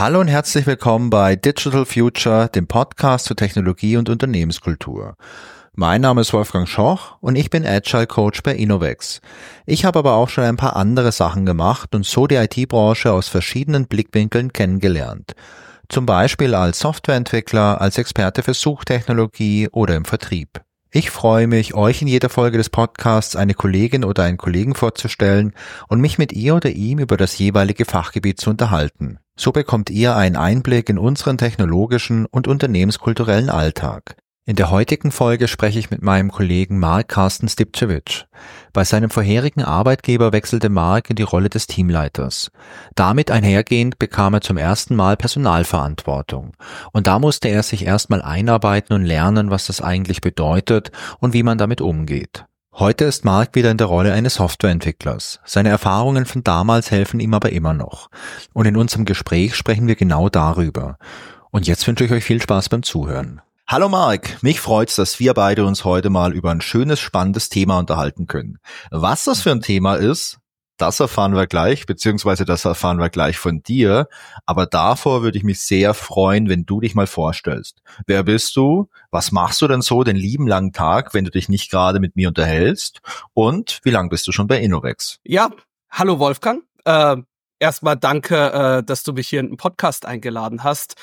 Hallo und herzlich willkommen bei Digital Future, dem Podcast zur Technologie und Unternehmenskultur. Mein Name ist Wolfgang Schoch und ich bin Agile Coach bei Innovex. Ich habe aber auch schon ein paar andere Sachen gemacht und so die IT-Branche aus verschiedenen Blickwinkeln kennengelernt. Zum Beispiel als Softwareentwickler, als Experte für Suchtechnologie oder im Vertrieb. Ich freue mich, euch in jeder Folge des Podcasts eine Kollegin oder einen Kollegen vorzustellen und mich mit ihr oder ihm über das jeweilige Fachgebiet zu unterhalten. So bekommt ihr einen Einblick in unseren technologischen und unternehmenskulturellen Alltag. In der heutigen Folge spreche ich mit meinem Kollegen Mark Carsten Stipcevich. Bei seinem vorherigen Arbeitgeber wechselte Mark in die Rolle des Teamleiters. Damit einhergehend bekam er zum ersten Mal Personalverantwortung. Und da musste er sich erstmal einarbeiten und lernen, was das eigentlich bedeutet und wie man damit umgeht. Heute ist Mark wieder in der Rolle eines Softwareentwicklers. Seine Erfahrungen von damals helfen ihm aber immer noch. Und in unserem Gespräch sprechen wir genau darüber. Und jetzt wünsche ich euch viel Spaß beim Zuhören. Hallo Mark, mich freut's, dass wir beide uns heute mal über ein schönes, spannendes Thema unterhalten können. Was das für ein Thema ist, das erfahren wir gleich, beziehungsweise das erfahren wir gleich von dir. Aber davor würde ich mich sehr freuen, wenn du dich mal vorstellst. Wer bist du? Was machst du denn so den lieben langen Tag, wenn du dich nicht gerade mit mir unterhältst? Und wie lange bist du schon bei Innovex? Ja, hallo Wolfgang. Erstmal danke, dass du mich hier in den Podcast eingeladen hast.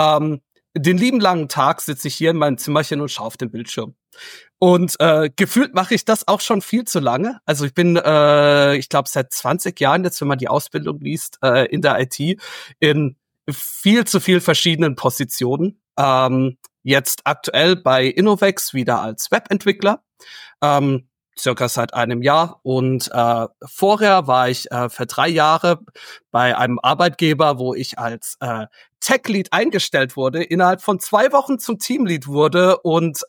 Den lieben langen Tag sitze ich hier in meinem Zimmerchen und schaue auf den Bildschirm. Und gefühlt mache ich das auch schon viel zu lange. Also ich bin, ich glaube, seit 20 Jahren jetzt, wenn man die Ausbildung liest, in der IT, in viel zu viel verschiedenen Positionen. Jetzt aktuell bei Innovex wieder als Webentwickler. Circa seit einem Jahr und vorher war ich für 3 Jahre bei einem Arbeitgeber, wo ich als Tech-Lead eingestellt wurde, innerhalb von 2 Wochen zum Teamlead wurde und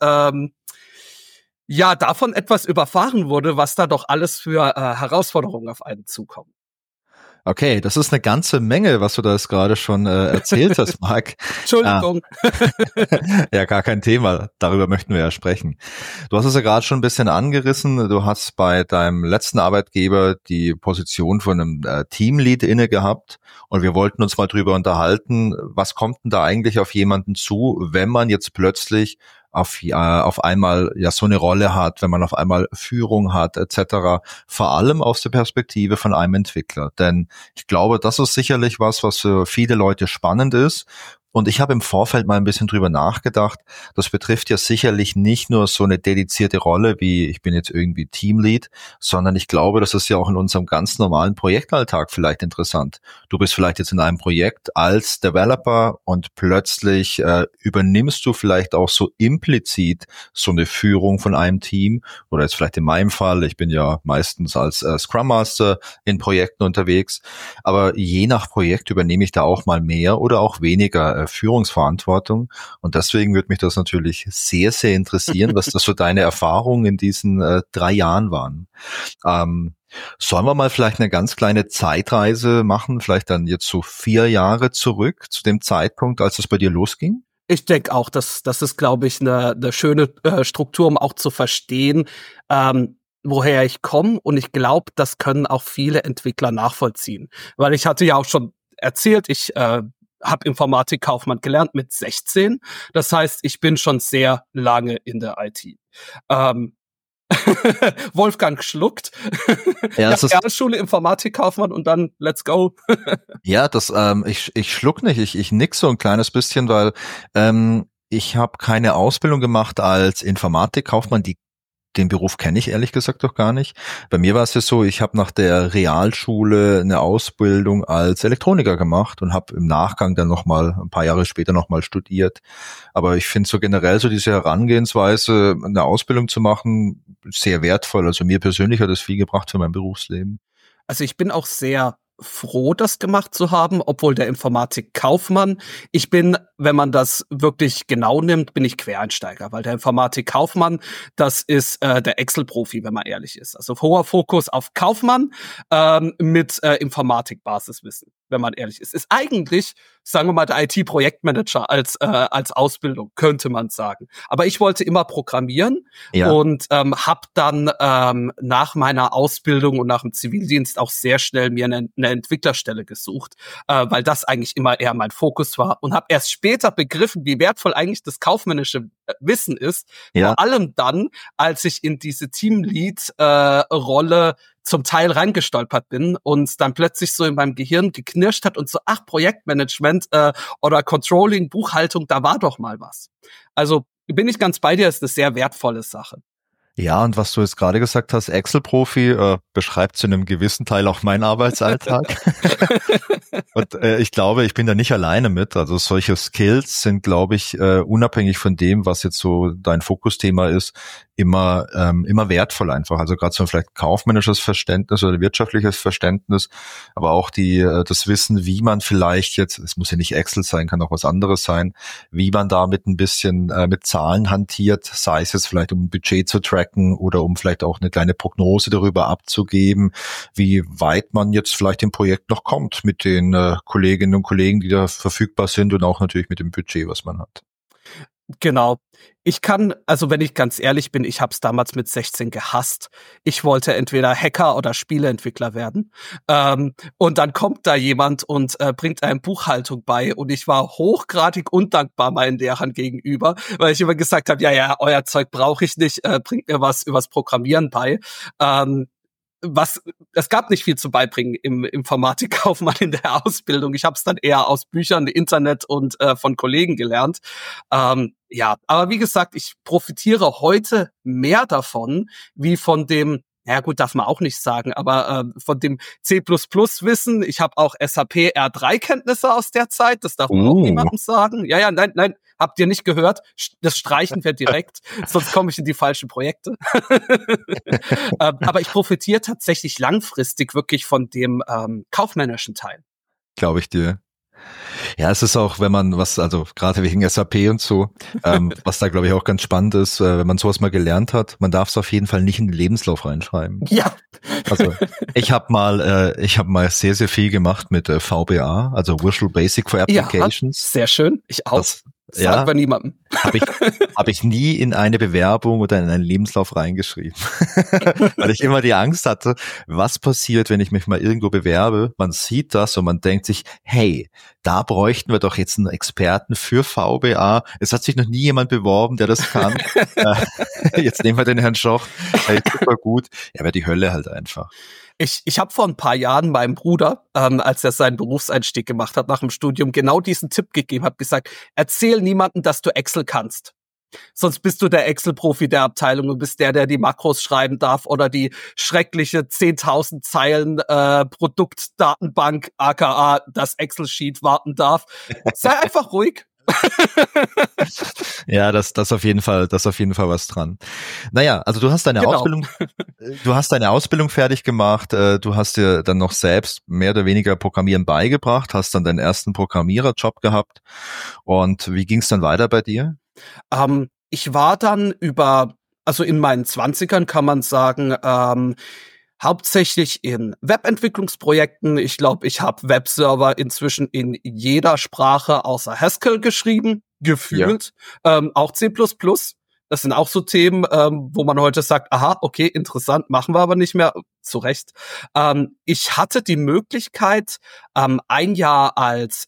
davon etwas überfahren wurde, was da doch alles für Herausforderungen auf einen zukommen. Okay, das ist eine ganze Menge, was du da jetzt gerade schon erzählt hast, Marc. Entschuldigung. Ja, gar kein Thema. Darüber möchten wir ja sprechen. Du hast es ja gerade schon ein bisschen angerissen. Du hast bei deinem letzten Arbeitgeber die Position von einem Teamlead inne gehabt und wir wollten uns mal drüber unterhalten, was kommt denn da eigentlich auf jemanden zu, wenn man jetzt plötzlich auf einmal ja so eine Rolle hat, wenn man auf einmal Führung hat etc., vor allem aus der Perspektive von einem Entwickler. Denn ich glaube, das ist sicherlich was für viele Leute spannend ist. Und ich habe im Vorfeld mal ein bisschen drüber nachgedacht. Das betrifft ja sicherlich nicht nur so eine dedizierte Rolle wie ich bin jetzt irgendwie Teamlead, sondern ich glaube, das ist ja auch in unserem ganz normalen Projektalltag vielleicht interessant. Du bist vielleicht jetzt in einem Projekt als Developer und plötzlich übernimmst du vielleicht auch so implizit so eine Führung von einem Team oder jetzt vielleicht in meinem Fall, ich bin ja meistens als Scrum Master in Projekten unterwegs, aber je nach Projekt übernehme ich da auch mal mehr oder auch weniger Führungsverantwortung und deswegen würde mich das natürlich sehr, sehr interessieren, was das so deine Erfahrungen in diesen 3 Jahren waren. Sollen wir mal vielleicht eine ganz kleine Zeitreise machen, vielleicht dann jetzt so 4 Jahre zurück zu dem Zeitpunkt, als es bei dir losging? Ich denke auch, das ist, glaube ich, eine schöne Struktur, um auch zu verstehen, woher ich komme. Und ich glaube, das können auch viele Entwickler nachvollziehen. Weil ich hatte ja auch schon erzählt, ich habe Informatikkaufmann gelernt mit 16. Das heißt, ich bin schon sehr lange in der IT. Wolfgang schluckt. Ja, Realschule, Informatikkaufmann und dann let's go. Ja, ich schluck nicht, ich nick so ein kleines bisschen, weil ich habe keine Ausbildung gemacht als Informatikkaufmann, den Beruf kenne ich ehrlich gesagt doch gar nicht. Bei mir war es ja so, ich habe nach der Realschule eine Ausbildung als Elektroniker gemacht und habe im Nachgang dann nochmal, ein paar Jahre später nochmal studiert. Aber ich finde so generell so diese Herangehensweise, eine Ausbildung zu machen, sehr wertvoll. Also mir persönlich hat es viel gebracht für mein Berufsleben. Also ich bin auch sehr froh, das gemacht zu haben, obwohl der Informatikkaufmann, ich bin, wenn man das wirklich genau nimmt, bin ich Quereinsteiger, weil der Informatikkaufmann, das ist der Excel-Profi, wenn man ehrlich ist. Also hoher Fokus auf Kaufmann mit Informatik-Basiswissen. wenn man ehrlich ist. Ist eigentlich, sagen wir mal, der IT-Projektmanager als Ausbildung, könnte man sagen. Aber ich wollte immer programmieren und habe dann nach meiner Ausbildung und nach dem Zivildienst auch sehr schnell mir eine Entwicklerstelle gesucht, weil das eigentlich immer eher mein Fokus war und habe erst später begriffen, wie wertvoll eigentlich das kaufmännische Wissen ist. Vor allem dann, als ich in diese Teamlead-Rolle zum Teil reingestolpert bin und dann plötzlich so in meinem Gehirn geknirscht hat und so, Projektmanagement oder Controlling, Buchhaltung, da war doch mal was. Also bin ich ganz bei dir, ist eine sehr wertvolle Sache. Ja, und was du jetzt gerade gesagt hast, Excel-Profi, beschreibt zu einem gewissen Teil auch meinen Arbeitsalltag. Und ich glaube, ich bin da nicht alleine mit. Also solche Skills sind, glaube ich, unabhängig von dem, was jetzt so dein Fokusthema ist, immer wertvoll einfach. Also gerade so ein vielleicht kaufmännisches Verständnis oder wirtschaftliches Verständnis, aber auch das Wissen, wie man vielleicht jetzt, es muss ja nicht Excel sein, kann auch was anderes sein, wie man damit ein bisschen mit Zahlen hantiert, sei es jetzt vielleicht um ein Budget zu tracken oder um vielleicht auch eine kleine Prognose darüber abzugeben, wie weit man jetzt vielleicht im Projekt noch kommt mit den Kolleginnen und Kollegen, die da verfügbar sind und auch natürlich mit dem Budget, was man hat. Genau. Also wenn ich ganz ehrlich bin, ich habe es damals mit 16 gehasst. Ich wollte entweder Hacker oder Spieleentwickler werden. Und dann kommt da jemand und bringt einem Buchhaltung bei. Und ich war hochgradig undankbar meinen Lehrern gegenüber, weil ich immer gesagt habe, ja, euer Zeug brauche ich nicht, bringt mir was übers Programmieren bei. Es gab nicht viel zu beibringen im Informatikkaufmann in der Ausbildung. Ich habe es dann eher aus Büchern, Internet und von Kollegen gelernt. Aber wie gesagt, ich profitiere heute mehr davon, wie von dem, ja gut, darf man auch nicht sagen, aber von dem C++-Wissen. Ich habe auch SAP R3-Kenntnisse aus der Zeit, das darf man auch niemandem sagen. Ja, nein, habt ihr nicht gehört? Das streichen wir direkt, sonst komme ich in die falschen Projekte. Aber ich profitiere tatsächlich langfristig wirklich von dem kaufmännischen Teil. Glaube ich dir. Ja, es ist auch, wenn man also gerade wegen SAP und so, was da glaube ich auch ganz spannend ist, wenn man sowas mal gelernt hat, man darf es auf jeden Fall nicht in den Lebenslauf reinschreiben. Ja. Also ich habe mal sehr, sehr viel gemacht mit VBA, also Visual Basic for Applications. Ja, sehr schön, ich auch. Sagt bei niemandem. Hab ich nie in eine Bewerbung oder in einen Lebenslauf reingeschrieben. Weil ich immer die Angst hatte, was passiert, wenn ich mich mal irgendwo bewerbe? Man sieht das und man denkt sich, hey, da bräuchten wir doch jetzt einen Experten für VBA. Es hat sich noch nie jemand beworben, der das kann. Jetzt nehmen wir den Herrn Schoch. Hey, super gut. Ja, wäre die Hölle halt einfach. Ich habe vor ein paar Jahren meinem Bruder, als er seinen Berufseinstieg gemacht hat nach dem Studium, genau diesen Tipp gegeben, habe gesagt, erzähl niemandem, dass du Excel kannst. Sonst bist du der Excel-Profi der Abteilung und bist der die Makros schreiben darf oder die schreckliche 10.000 Zeilen Produktdatenbank, aka das Excel-Sheet warten darf. Sei einfach ruhig. Ja, das auf jeden Fall was dran. Naja, also du hast deine Ausbildung fertig gemacht, du hast dir dann noch selbst mehr oder weniger Programmieren beigebracht, hast dann deinen ersten Programmiererjob gehabt. Und wie ging es dann weiter bei dir? Ich war dann also in meinen 20ern kann man sagen, hauptsächlich in Webentwicklungsprojekten. Ich glaube, ich habe Webserver inzwischen in jeder Sprache außer Haskell geschrieben, gefühlt. Ja. Auch C++. Das sind auch so Themen, wo man heute sagt, aha, okay, interessant, machen wir aber nicht mehr. Zu Recht. Ich hatte die Möglichkeit, ein Jahr als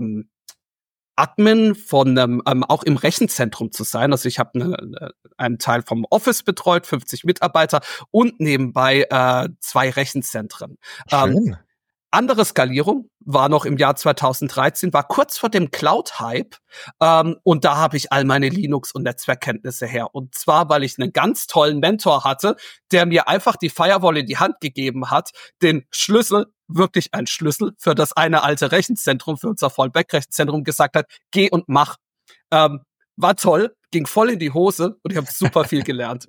Admin von auch im Rechenzentrum zu sein. Also ich habe einen Teil vom Office betreut, 50 Mitarbeiter und nebenbei 2 Rechenzentren. Schön. Andere Skalierung war noch im Jahr 2013, war kurz vor dem Cloud-Hype und da habe ich all meine Linux- und Netzwerkkenntnisse her. Und zwar, weil ich einen ganz tollen Mentor hatte, der mir einfach die Firewall in die Hand gegeben hat, den Schlüssel, wirklich ein Schlüssel für das eine alte Rechenzentrum, für unser Fallback-Rechenzentrum gesagt hat, geh und mach. War toll, ging voll in die Hose und ich habe super viel gelernt.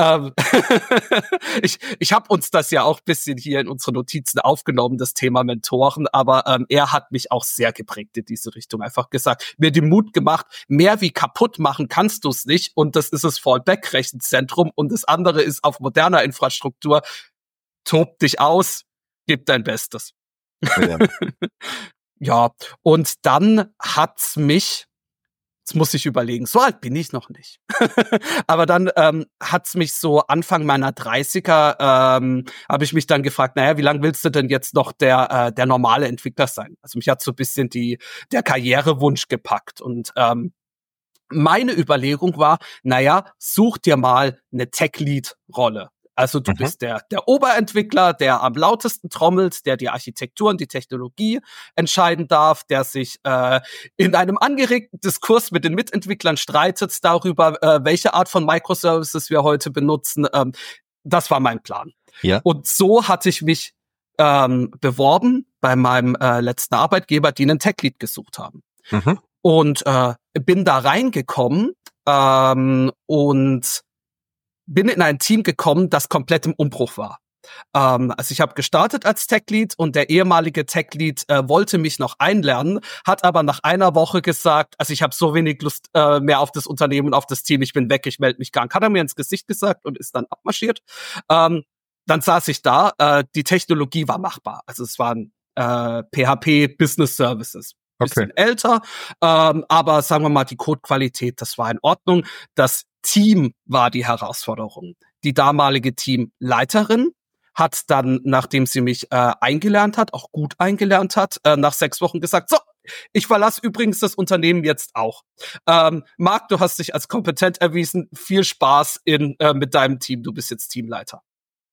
Ich habe uns das ja auch ein bisschen hier in unsere Notizen aufgenommen, das Thema Mentoren, aber er hat mich auch sehr geprägt in diese Richtung. Einfach gesagt, mir den Mut gemacht, mehr wie kaputt machen kannst du es nicht und das ist das Fallback-Rechenzentrum und das andere ist auf moderner Infrastruktur. Tob dich aus, gib dein Bestes. Ja. Ja, und dann hat's mich, jetzt muss ich überlegen, so alt bin ich noch nicht. Aber dann hat's mich so Anfang meiner 30er, habe ich mich dann gefragt, naja, wie lange willst du denn jetzt noch der normale Entwickler sein? Also mich hat so ein bisschen der Karrierewunsch gepackt. Und meine Überlegung war, naja, such dir mal eine Tech-Lead-Rolle. Also du bist der Oberentwickler, der am lautesten trommelt, der die Architektur und die Technologie entscheiden darf, der sich in einem angeregten Diskurs mit den Mitentwicklern streitet darüber, welche Art von Microservices wir heute benutzen. Das war mein Plan. Ja. Und so hatte ich mich beworben bei meinem letzten Arbeitgeber, die einen Tech-Lead gesucht haben. Und bin da reingekommen und bin in ein Team gekommen, das komplett im Umbruch war. Also ich habe gestartet als Tech-Lead und der ehemalige Tech-Lead wollte mich noch einlernen, hat aber nach einer Woche gesagt, also ich habe so wenig Lust mehr auf das Unternehmen, auf das Team, ich bin weg, ich melde mich krank. Hat er mir ins Gesicht gesagt und ist dann abmarschiert. Dann saß ich da, die Technologie war machbar. Also es waren PHP Business Services. Bisschen älter, aber sagen wir mal, die Codequalität, das war in Ordnung. Das Team war die Herausforderung. Die damalige Teamleiterin hat dann, nachdem sie mich eingelernt hat, auch gut eingelernt hat, nach 6 Wochen gesagt, so, ich verlasse übrigens das Unternehmen jetzt auch. Marc, du hast dich als kompetent erwiesen. Viel Spaß mit deinem Team. Du bist jetzt Teamleiter.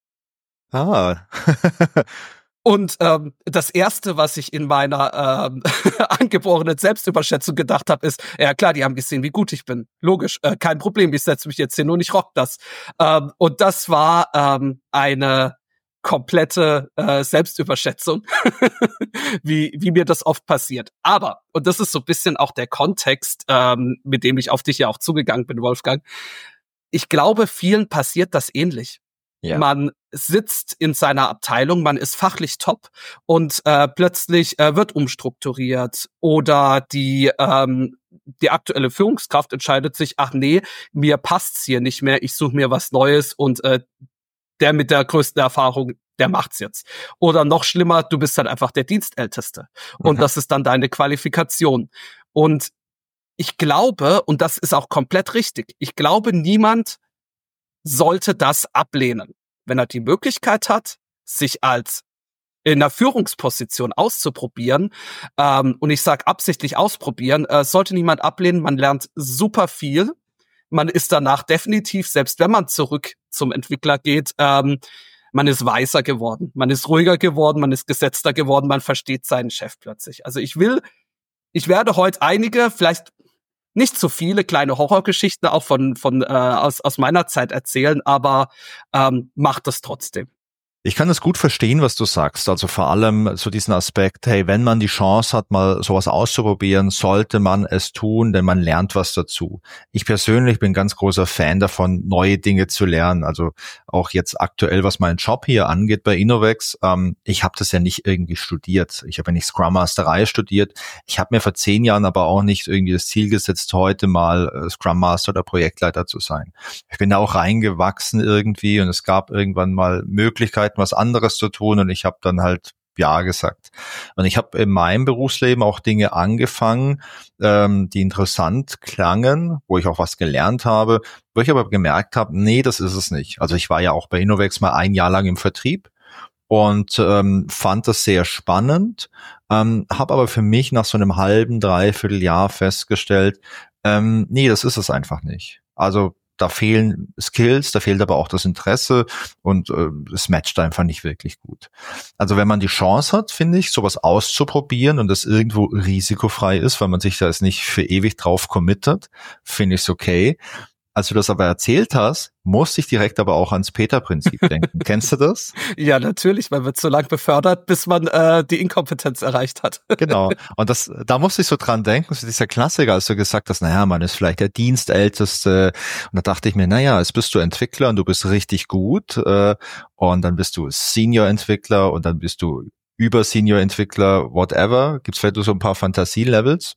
Und das Erste, was ich in meiner angeborenen Selbstüberschätzung gedacht habe, ist, ja klar, die haben gesehen, wie gut ich bin. Logisch, kein Problem, ich setze mich jetzt hier nur, ich rock das. Und das war eine komplette Selbstüberschätzung, wie mir das oft passiert. Aber, und das ist so ein bisschen auch der Kontext, mit dem ich auf dich ja auch zugegangen bin, Wolfgang, ich glaube, vielen passiert das ähnlich. Ja. Man sitzt in seiner Abteilung, man ist fachlich top und plötzlich wird umstrukturiert oder die aktuelle Führungskraft entscheidet sich, ach nee, mir passt's hier nicht mehr, ich suche mir was Neues und der mit der größten Erfahrung, der macht's jetzt. Oder noch schlimmer, du bist dann einfach der Dienstälteste und das ist dann deine Qualifikation. Und ich glaube, und das ist auch komplett richtig, ich glaube, niemand sollte das ablehnen. Wenn er die Möglichkeit hat, sich als in einer Führungsposition auszuprobieren, und ich sage absichtlich ausprobieren, sollte niemand ablehnen, man lernt super viel, man ist danach definitiv, selbst wenn man zurück zum Entwickler geht, man ist weiser geworden, man ist ruhiger geworden, man ist gesetzter geworden, man versteht seinen Chef plötzlich. Also ich werde heute einige, vielleicht nicht so viele kleine Horrorgeschichten auch aus meiner Zeit erzählen, aber macht das trotzdem. Ich kann es gut verstehen, was du sagst. Also vor allem so diesen Aspekt, hey, wenn man die Chance hat, mal sowas auszuprobieren, sollte man es tun, denn man lernt was dazu. Ich persönlich bin ganz großer Fan davon, neue Dinge zu lernen. Also auch jetzt aktuell, was meinen Job hier angeht bei Innovex, ich habe das ja nicht irgendwie studiert. Ich habe ja nicht Scrum Masterei studiert. Ich habe mir vor 10 Jahren aber auch nicht irgendwie das Ziel gesetzt, heute mal Scrum Master oder Projektleiter zu sein. Ich bin da auch reingewachsen irgendwie und es gab irgendwann mal Möglichkeiten, was anderes zu tun und ich habe dann halt ja gesagt. Und ich habe in meinem Berufsleben auch Dinge angefangen, die interessant klangen, wo ich auch was gelernt habe, wo ich aber gemerkt habe, nee, das ist es nicht. Also ich war ja auch bei Innovex mal 1 Jahr lang im Vertrieb und fand das sehr spannend, habe aber für mich nach so einem halben, dreiviertel Jahr festgestellt, nee, das ist es einfach nicht. Also da fehlen Skills, da fehlt aber auch das Interesse und es matcht einfach nicht wirklich gut. Also wenn man die Chance hat, finde ich, sowas auszuprobieren und das irgendwo risikofrei ist, weil man sich da jetzt nicht für ewig drauf committet, finde ich es okay. Als du das aber erzählt hast, musste ich direkt aber auch ans Peter-Prinzip denken. Kennst du das? Ja, natürlich. Man wird so lange befördert, bis man die Inkompetenz erreicht hat. Genau. Und da musste ich so dran denken, so dieser Klassiker, als du gesagt hast, naja, man ist vielleicht der Dienstälteste. Und da dachte ich mir, naja, jetzt bist du Entwickler und du bist richtig gut. Und dann bist du Senior-Entwickler und dann bist du Über-Senior-Entwickler, whatever. Gibt's vielleicht so ein paar Fantasielevels?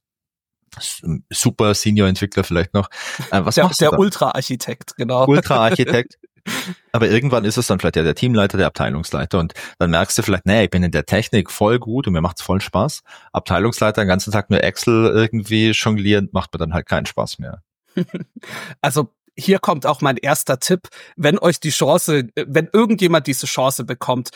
Super Senior-Entwickler vielleicht noch. Was machst du der da? Ultra-Architekt, genau. Ultra-Architekt. Aber irgendwann ist es dann vielleicht der Teamleiter, der Abteilungsleiter und dann merkst du vielleicht, nee, ich bin in der Technik voll gut und mir macht's voll Spaß. Abteilungsleiter den ganzen Tag nur Excel irgendwie jonglieren, macht mir dann halt keinen Spaß mehr. Also hier kommt auch mein erster Tipp, wenn irgendjemand diese Chance bekommt,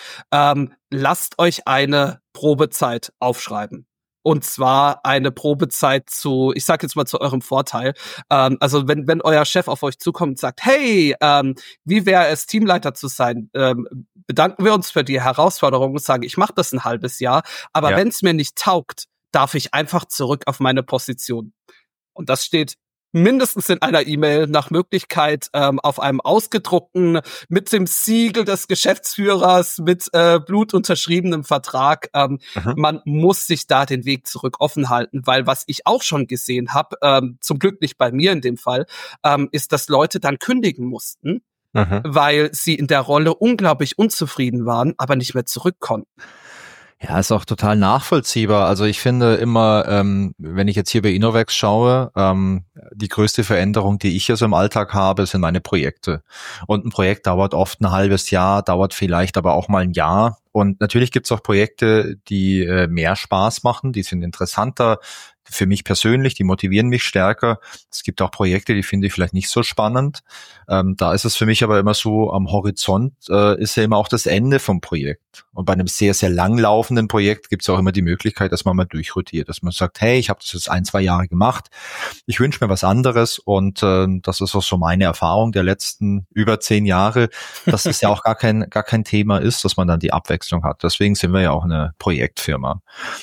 lasst euch eine Probezeit aufschreiben. Und zwar eine Probezeit ich sag jetzt mal zu eurem Vorteil. Also wenn euer Chef auf euch zukommt und sagt, hey, wie wäre es, Teamleiter zu sein? Bedanken wir uns für die Herausforderung und sagen, ich mache das ein halbes Jahr, aber wenn es mir nicht taugt, darf ich einfach zurück auf meine Position. Und das steht mindestens in einer E-Mail, nach Möglichkeit auf einem ausgedruckten, mit dem Siegel des Geschäftsführers, mit blutunterschriebenem Vertrag. Man muss sich da den Weg zurück offen halten, weil was ich auch schon gesehen habe, zum Glück nicht bei mir in dem Fall, ist, dass Leute dann kündigen mussten, weil sie in der Rolle unglaublich unzufrieden waren, aber nicht mehr zurück konnten. Ja, ist auch total nachvollziehbar. Also ich finde immer, wenn ich jetzt hier bei Innovex schaue, die größte Veränderung, die ich also im Alltag habe, sind meine Projekte. Und ein Projekt dauert oft ein halbes Jahr, dauert vielleicht aber auch mal ein Jahr. Und natürlich gibt's auch Projekte, die mehr Spaß machen, die sind interessanter für mich persönlich, die motivieren mich stärker. Es gibt auch Projekte, die finde ich vielleicht nicht so spannend. Da ist es für mich aber immer so, am Horizont ist ja immer auch das Ende vom Projekt. Und bei einem sehr, sehr langlaufenden Projekt gibt es auch immer die Möglichkeit, dass man mal durchrotiert, dass man sagt, hey, ich habe das jetzt 1-2 Jahre gemacht, ich wünsche mir was anderes und das ist auch so meine Erfahrung der letzten über 10 Jahre, dass es ja auch gar kein Thema ist, dass man dann die Abwechslung hat. Deswegen sind wir ja auch eine Projektfirma.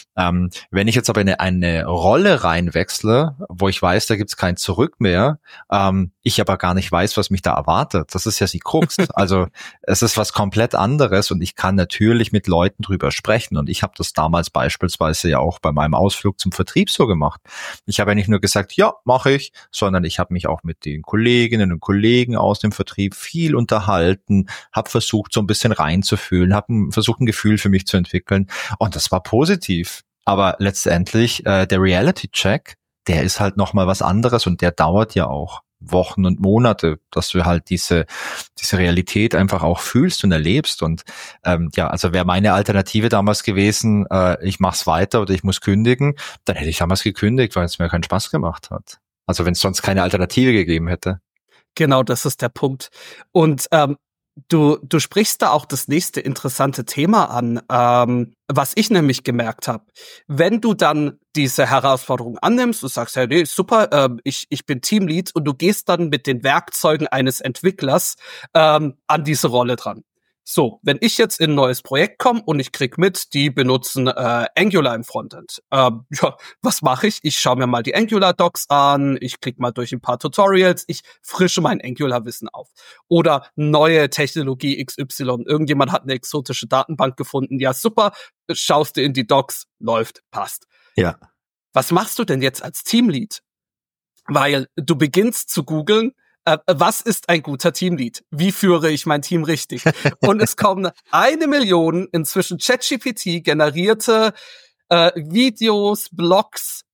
Wenn ich jetzt aber in eine Rolle reinwechsle, wo ich weiß, da gibt's kein Zurück mehr, ich aber gar nicht weiß, was mich da erwartet, das ist ja die Krux. Also es ist was komplett anderes und ich kann natürlich mit Leuten drüber sprechen und ich habe das damals beispielsweise ja auch bei meinem Ausflug zum Vertrieb so gemacht. Ich habe ja nicht nur gesagt, ja, mache ich, sondern ich habe mich auch mit den Kolleginnen und Kollegen aus dem Vertrieb viel unterhalten, habe versucht, so ein bisschen reinzufühlen, habe versucht, ein Gefühl für mich zu entwickeln und das war positiv. Aber letztendlich, der Reality-Check, der ist halt nochmal was anderes und der dauert ja auch Wochen und Monate, dass du halt diese Realität einfach auch fühlst und erlebst. Und also wäre meine Alternative damals gewesen, ich mach's weiter oder ich muss kündigen, dann hätte ich damals gekündigt, weil es mir keinen Spaß gemacht hat. Also wenn es sonst keine Alternative gegeben hätte. Genau, das ist der Punkt. Und du sprichst da auch das nächste interessante Thema an, was ich nämlich gemerkt habe. Wenn du dann diese Herausforderung annimmst, du sagst, ja, nee, super, ich bin Teamlead und du gehst dann mit den Werkzeugen eines Entwicklers an diese Rolle dran. So, wenn ich jetzt in ein neues Projekt komme und ich krieg mit, die benutzen Angular im Frontend. Was mache ich? Ich schaue mir mal die Angular-Docs an, ich klicke mal durch ein paar Tutorials, ich frische mein Angular-Wissen auf. Oder neue Technologie XY, irgendjemand hat eine exotische Datenbank gefunden, ja super, schaust du in die Docs, läuft, passt. Ja. Was machst du denn jetzt als Teamlead? Weil du beginnst zu googeln, was ist ein guter Teamlead? Wie führe ich mein Team richtig? Und es kommen 1 Million inzwischen ChatGPT generierte Videos, Blogs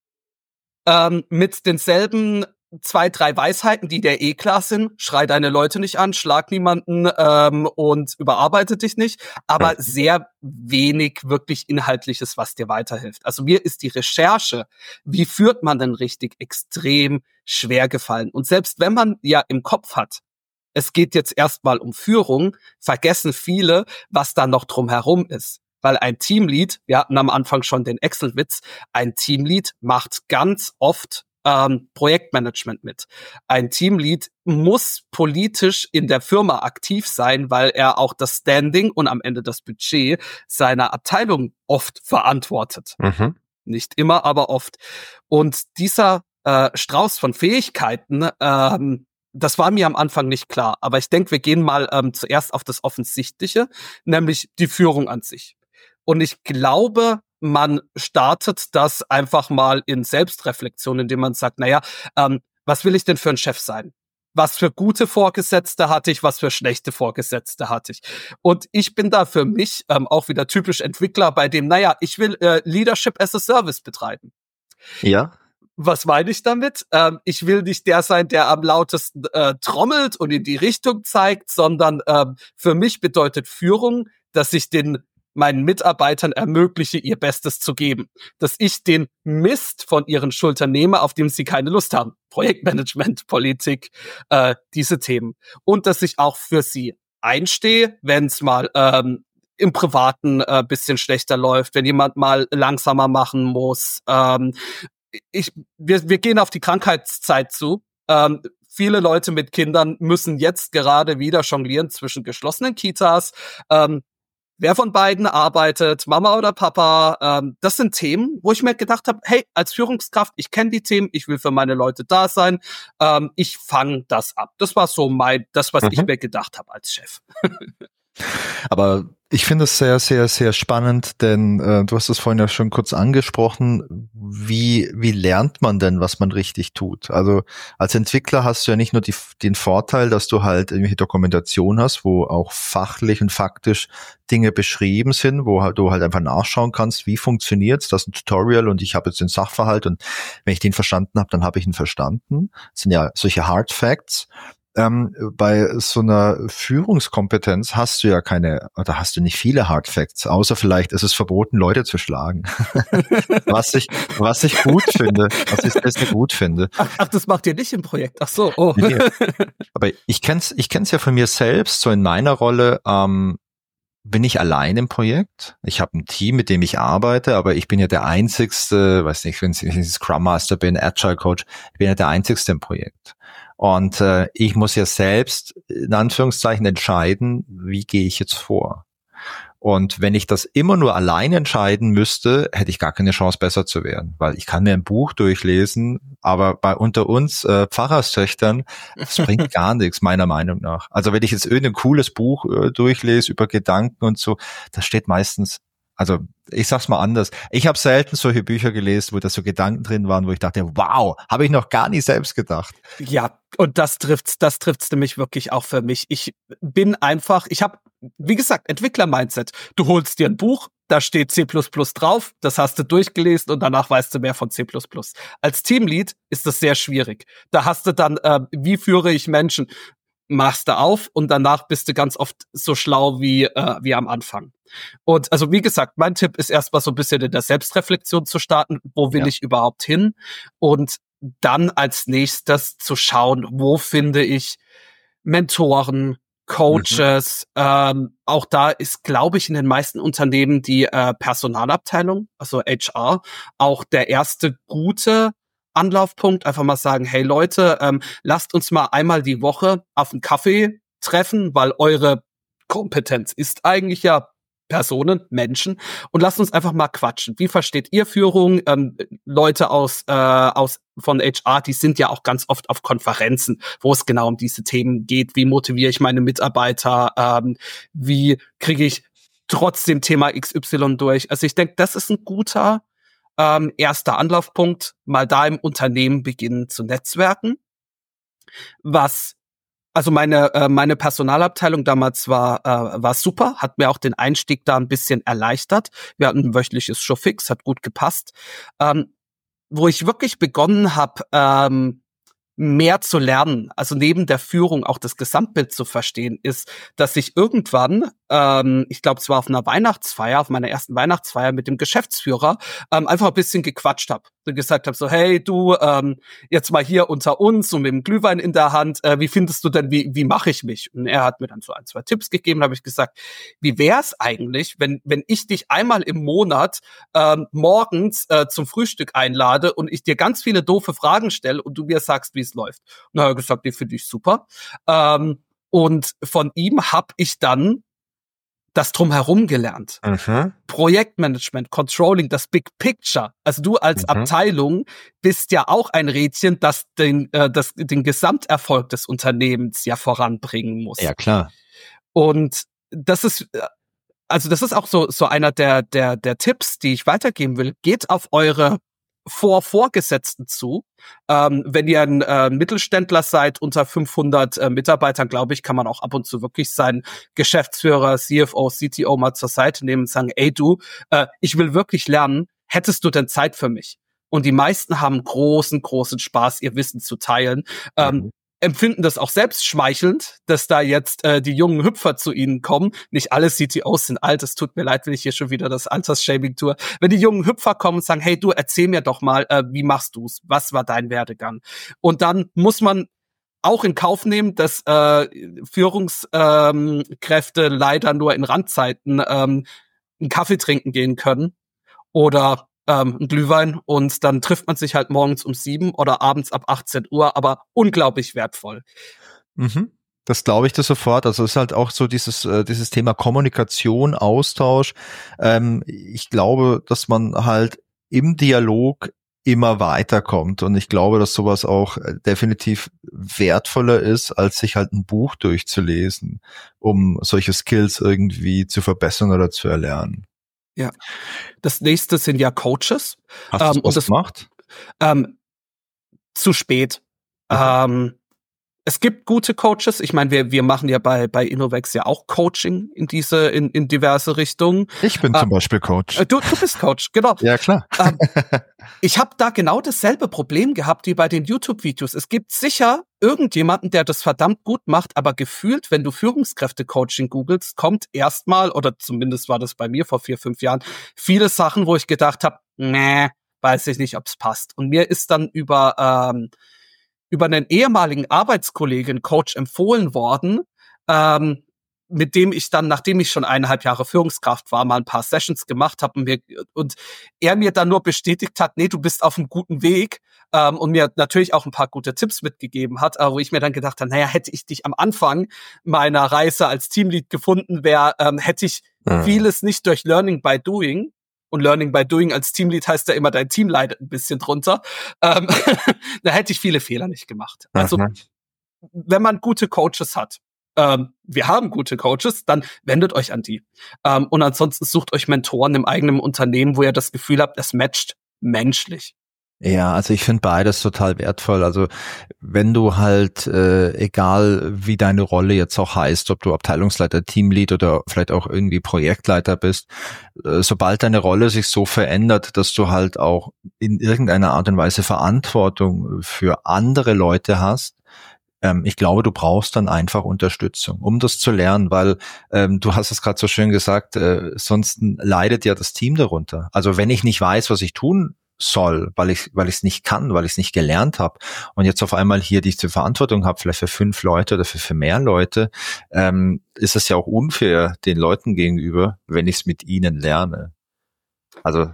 mit denselben 2, 3 Weisheiten, die der klar sind. Schrei deine Leute nicht an, schlag niemanden und überarbeite dich nicht. Aber sehr wenig wirklich Inhaltliches, was dir weiterhilft. Also mir ist die Recherche, wie führt man denn richtig, extrem schwer gefallen. Und selbst wenn man ja im Kopf hat, es geht jetzt erstmal um Führung, vergessen viele, was da noch drumherum ist. Weil ein Teamlead, wir hatten am Anfang schon den Excel-Witz, ein Teamlead macht ganz oft Projektmanagement mit. Ein Teamlead muss politisch in der Firma aktiv sein, weil er auch das Standing und am Ende das Budget seiner Abteilung oft verantwortet. Nicht immer, aber oft. Und dieser Strauß von Fähigkeiten, das war mir am Anfang nicht klar. Aber ich denke, wir gehen mal zuerst auf das Offensichtliche, nämlich die Führung an sich. Und ich glaube, man startet das einfach mal in Selbstreflexion, indem man sagt, was will ich denn für ein Chef sein? Was für gute Vorgesetzte hatte ich, was für schlechte Vorgesetzte hatte ich? Und ich bin da für mich auch wieder typisch Entwickler, bei dem, ich will Leadership as a Service betreiben. Ja. Was meine ich damit? Ich will nicht der sein, der am lautesten trommelt und in die Richtung zeigt, sondern für mich bedeutet Führung, dass ich meinen Mitarbeitern ermögliche, ihr Bestes zu geben. Dass ich den Mist von ihren Schultern nehme, auf dem sie keine Lust haben. Projektmanagement, Politik, diese Themen. Und dass ich auch für sie einstehe, wenn es mal im Privaten bisschen schlechter läuft, wenn jemand mal langsamer machen muss. Wir gehen auf die Krankheitszeit zu. Viele Leute mit Kindern müssen jetzt gerade wieder jonglieren zwischen geschlossenen Kitas. Wer von beiden arbeitet, Mama oder Papa? Das sind Themen, wo ich mir gedacht habe, hey, als Führungskraft, ich kenne die Themen, ich will für meine Leute da sein. Ich fange das ab. Das war so was ich mir gedacht habe als Chef. Aber ich finde es sehr, sehr, sehr spannend, denn du hast es vorhin ja schon kurz angesprochen. Wie lernt man denn, was man richtig tut? Also als Entwickler hast du ja nicht nur den Vorteil, dass du halt irgendwelche Dokumentation hast, wo auch fachlich und faktisch Dinge beschrieben sind, wo du halt einfach nachschauen kannst, wie funktioniert's? Das ist ein Tutorial und ich habe jetzt den Sachverhalt und wenn ich den verstanden habe, dann habe ich ihn verstanden. Das sind ja solche Hard Facts. Bei so einer Führungskompetenz hast du ja hast du nicht viele Hard Facts, außer vielleicht ist es verboten, Leute zu schlagen. was ich gut finde, was ich sehr, sehr gut finde. Ach, das macht ihr nicht im Projekt. Ach so, oh. Nee. Aber ich kenn's ja von mir selbst, so in meiner Rolle, bin ich allein im Projekt. Ich habe ein Team, mit dem ich arbeite, aber ich bin ja der einzigste, weiß nicht, wenn ich Scrum Master bin, Agile Coach, ich bin ja der einzigste im Projekt. Und ich muss ja selbst in Anführungszeichen entscheiden, wie gehe ich jetzt vor. Und wenn ich das immer nur allein entscheiden müsste, hätte ich gar keine Chance, besser zu werden. Weil ich kann mir ein Buch durchlesen, aber unter uns Pfarrerstöchtern, das bringt gar nichts, meiner Meinung nach. Also wenn ich jetzt irgendein cooles Buch durchlese über Gedanken und so, das steht meistens, also ich sag's mal anders, ich habe selten solche Bücher gelesen, wo da so Gedanken drin waren, wo ich dachte, wow, habe ich noch gar nicht selbst gedacht. Ja, und das trifft's nämlich wirklich auch für mich. Ich habe, wie gesagt, Entwickler-Mindset. Du holst dir ein Buch, da steht C++ drauf, das hast du durchgelesen und danach weißt du mehr von C++. Als Teamlead ist das sehr schwierig. Da hast du dann, wie führe ich Menschen? Machst du auf und danach bist du ganz oft so schlau wie am Anfang. Und also wie gesagt, mein Tipp ist erstmal so ein bisschen in der Selbstreflexion zu starten, wo will ich überhaupt hin? Und dann als nächstes zu schauen, wo finde ich Mentoren, Coaches. Auch da ist, glaube ich, in den meisten Unternehmen die Personalabteilung, also HR, auch der erste gute Anlaufpunkt. Einfach mal sagen, hey Leute, lasst uns mal einmal die Woche auf einen Kaffee treffen, weil eure Kompetenz ist eigentlich ja Personen, Menschen, und lasst uns einfach mal quatschen. Wie versteht ihr Führung? Leute von HR, die sind ja auch ganz oft auf Konferenzen, wo es genau um diese Themen geht. Wie motiviere ich meine Mitarbeiter? Wie kriege ich trotzdem Thema XY durch? Also ich denke, das ist ein guter erster Anlaufpunkt, mal da im Unternehmen beginnen zu netzwerken. Also meine Personalabteilung damals war super, hat mir auch den Einstieg da ein bisschen erleichtert. Wir hatten ein wöchentliches Showfix, hat gut gepasst. Wo ich wirklich begonnen habe, mehr zu lernen, also neben der Führung auch das Gesamtbild zu verstehen, ist, dass ich irgendwann, ich glaube, es war auf einer Weihnachtsfeier, auf meiner ersten Weihnachtsfeier mit dem Geschäftsführer, einfach ein bisschen gequatscht habe und gesagt habe, so, hey, du, jetzt mal hier unter uns und mit dem Glühwein in der Hand, wie findest du denn, wie mache ich mich? Und er hat mir dann so 1, 2 Tipps gegeben, habe ich gesagt, wie wär's eigentlich, wenn ich dich einmal im Monat morgens zum Frühstück einlade und ich dir ganz viele doofe Fragen stelle und du mir sagst, wie es läuft. Und dann hat er gesagt, die finde ich super. Und von ihm habe ich dann das Drumherum gelernt. Projektmanagement, Controlling, das Big Picture. Also du als Abteilung bist ja auch ein Rädchen, das den Gesamterfolg des Unternehmens ja voranbringen muss. Ja, klar. Und das ist auch so einer der Tipps, die ich weitergeben will. Geht auf eure Vorgesetzten zu. Wenn ihr ein Mittelständler seid, unter 500 Mitarbeitern, glaube ich, kann man auch ab und zu wirklich seinen Geschäftsführer, CFO, CTO mal zur Seite nehmen und sagen, ey du, ich will wirklich lernen, hättest du denn Zeit für mich? Und die meisten haben großen Spaß, ihr Wissen zu teilen. Empfinden das auch selbst schmeichelnd, dass da jetzt die jungen Hüpfer zu ihnen kommen. Nicht alle CTOs sind alt, es tut mir leid, wenn ich hier schon wieder das Altersshaming tue. Wenn die jungen Hüpfer kommen und sagen, hey, du, erzähl mir doch mal, wie machst du's? Was war dein Werdegang? Und dann muss man auch in Kauf nehmen, dass Führungskräfte leider nur in Randzeiten einen Kaffee trinken gehen können oder ein Glühwein, und dann trifft man sich halt morgens um 7 oder abends ab 18 Uhr, aber unglaublich wertvoll. Das glaube ich dir sofort. Also es ist halt auch so dieses Thema Kommunikation, Austausch. Ich glaube, dass man halt im Dialog immer weiterkommt, und ich glaube, dass sowas auch definitiv wertvoller ist, als sich halt ein Buch durchzulesen, um solche Skills irgendwie zu verbessern oder zu erlernen. Ja. Das nächste sind ja Coaches. Hast du das gemacht? Zu spät. Es gibt gute Coaches. Ich meine, wir machen ja bei Innovex ja auch Coaching in diverse Richtungen. Ich bin zum Beispiel Coach. Du bist Coach, genau. Ja, klar. Ich habe da genau dasselbe Problem gehabt wie bei den YouTube-Videos. Es gibt sicher irgendjemanden, der das verdammt gut macht, aber gefühlt, wenn du Führungskräfte-Coaching googelst, kommt erstmal, oder zumindest war das bei mir vor 4-5 Jahren, viele Sachen, wo ich gedacht habe, nee, weiß ich nicht, ob's passt. Und mir ist dann über einen ehemaligen Arbeitskollegen Coach empfohlen worden, mit dem ich dann, nachdem ich schon 1,5 Jahre Führungskraft war, mal ein paar Sessions gemacht habe und er mir dann nur bestätigt hat, nee, du bist auf einem guten Weg, und mir natürlich auch ein paar gute Tipps mitgegeben hat, wo ich mir dann gedacht habe, naja, hätte ich dich am Anfang meiner Reise als Teamlead gefunden, hätte ich vieles nicht durch Learning by Doing. Und Learning by Doing als Teamlead heißt ja immer, dein Team leidet ein bisschen drunter. Da hätte ich viele Fehler nicht gemacht. Also, wenn man gute Coaches hat, wir haben gute Coaches, dann wendet euch an die. Und ansonsten sucht euch Mentoren im eigenen Unternehmen, wo ihr das Gefühl habt, es matcht menschlich. Ja, also ich finde beides total wertvoll. Also wenn du halt, egal wie deine Rolle jetzt auch heißt, ob du Abteilungsleiter, Teamlead oder vielleicht auch irgendwie Projektleiter bist, sobald deine Rolle sich so verändert, dass du halt auch in irgendeiner Art und Weise Verantwortung für andere Leute hast, ich glaube, du brauchst dann einfach Unterstützung, um das zu lernen, weil du hast es gerade so schön gesagt, sonst leidet ja das Team darunter. Also wenn ich nicht weiß, was ich tun soll, weil ich es nicht kann, weil ich es nicht gelernt habe und jetzt auf einmal hier diese Verantwortung habe, vielleicht für 5 Leute oder für mehr Leute, ist es ja auch unfair den Leuten gegenüber, wenn ich es mit ihnen lerne. Also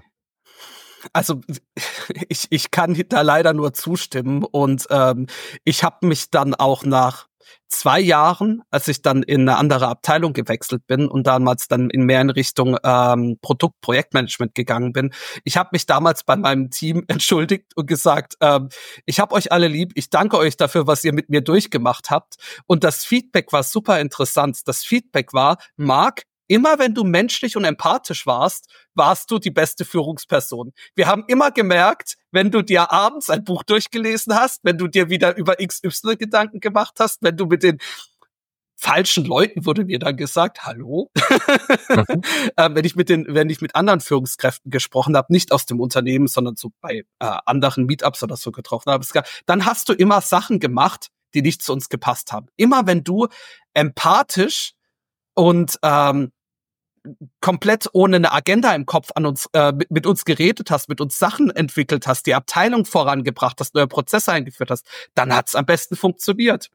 ich kann da leider nur zustimmen, und ich habe mich dann auch nach 2 Jahren, als ich dann in eine andere Abteilung gewechselt bin und damals dann mehr in Richtung Projektmanagement gegangen bin, ich habe mich damals bei meinem Team entschuldigt und gesagt, ich habe euch alle lieb, ich danke euch dafür, was ihr mit mir durchgemacht habt, und das Feedback war super interessant. Das Feedback war, Marc, immer wenn du menschlich und empathisch warst du die beste Führungsperson. Wir haben immer gemerkt, wenn du dir abends ein Buch durchgelesen hast, wenn du dir wieder über XY Gedanken gemacht hast, wenn du mit den falschen Leuten, wurde mir dann gesagt, hallo? Wenn ich mit anderen Führungskräften gesprochen habe, nicht aus dem Unternehmen, sondern so bei anderen Meetups oder so getroffen habe, dann hast du immer Sachen gemacht, die nicht zu uns gepasst haben. Immer wenn du empathisch und komplett ohne eine Agenda im Kopf mit uns geredet hast, mit uns Sachen entwickelt hast, die Abteilung vorangebracht hast, neue Prozesse eingeführt hast, dann hat's am besten funktioniert.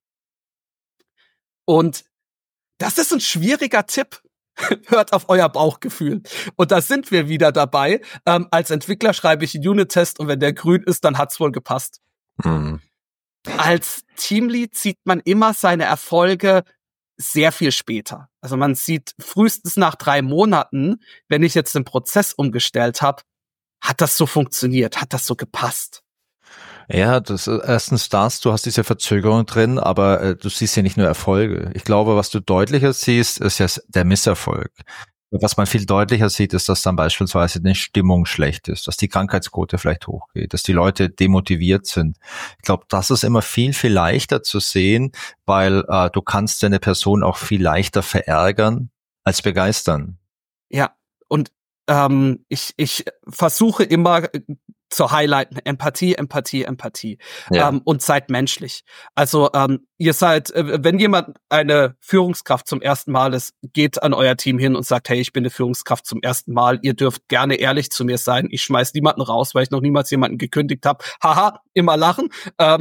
Und das ist ein schwieriger Tipp. Hört auf euer Bauchgefühl. Und da sind wir wieder dabei. Als Entwickler schreibe ich einen Unit-Test, und wenn der grün ist, dann hat's wohl gepasst. Als Teamlead sieht man immer seine Erfolge sehr viel später. Also man sieht frühestens nach 3 Monaten, wenn ich jetzt den Prozess umgestellt habe, hat das so funktioniert, hat das so gepasst. Ja, erstens du hast diese Verzögerung drin, aber du siehst ja nicht nur Erfolge. Ich glaube, was du deutlicher siehst, ist ja der Misserfolg. Was man viel deutlicher sieht, ist, dass dann beispielsweise die Stimmung schlecht ist, dass die Krankheitsquote vielleicht hochgeht, dass die Leute demotiviert sind. Ich glaube, das ist immer viel, viel leichter zu sehen, weil du kannst eine Person auch viel leichter verärgern als begeistern. Ja, und ich versuche immer zu highlighten. Empathie. Ja. Und seid menschlich. Also ihr seid, wenn jemand eine Führungskraft zum ersten Mal ist, geht an euer Team hin und sagt, hey, ich bin eine Führungskraft zum ersten Mal. Ihr dürft gerne ehrlich zu mir sein. Ich schmeiß niemanden raus, weil ich noch niemals jemanden gekündigt habe. Haha, immer lachen.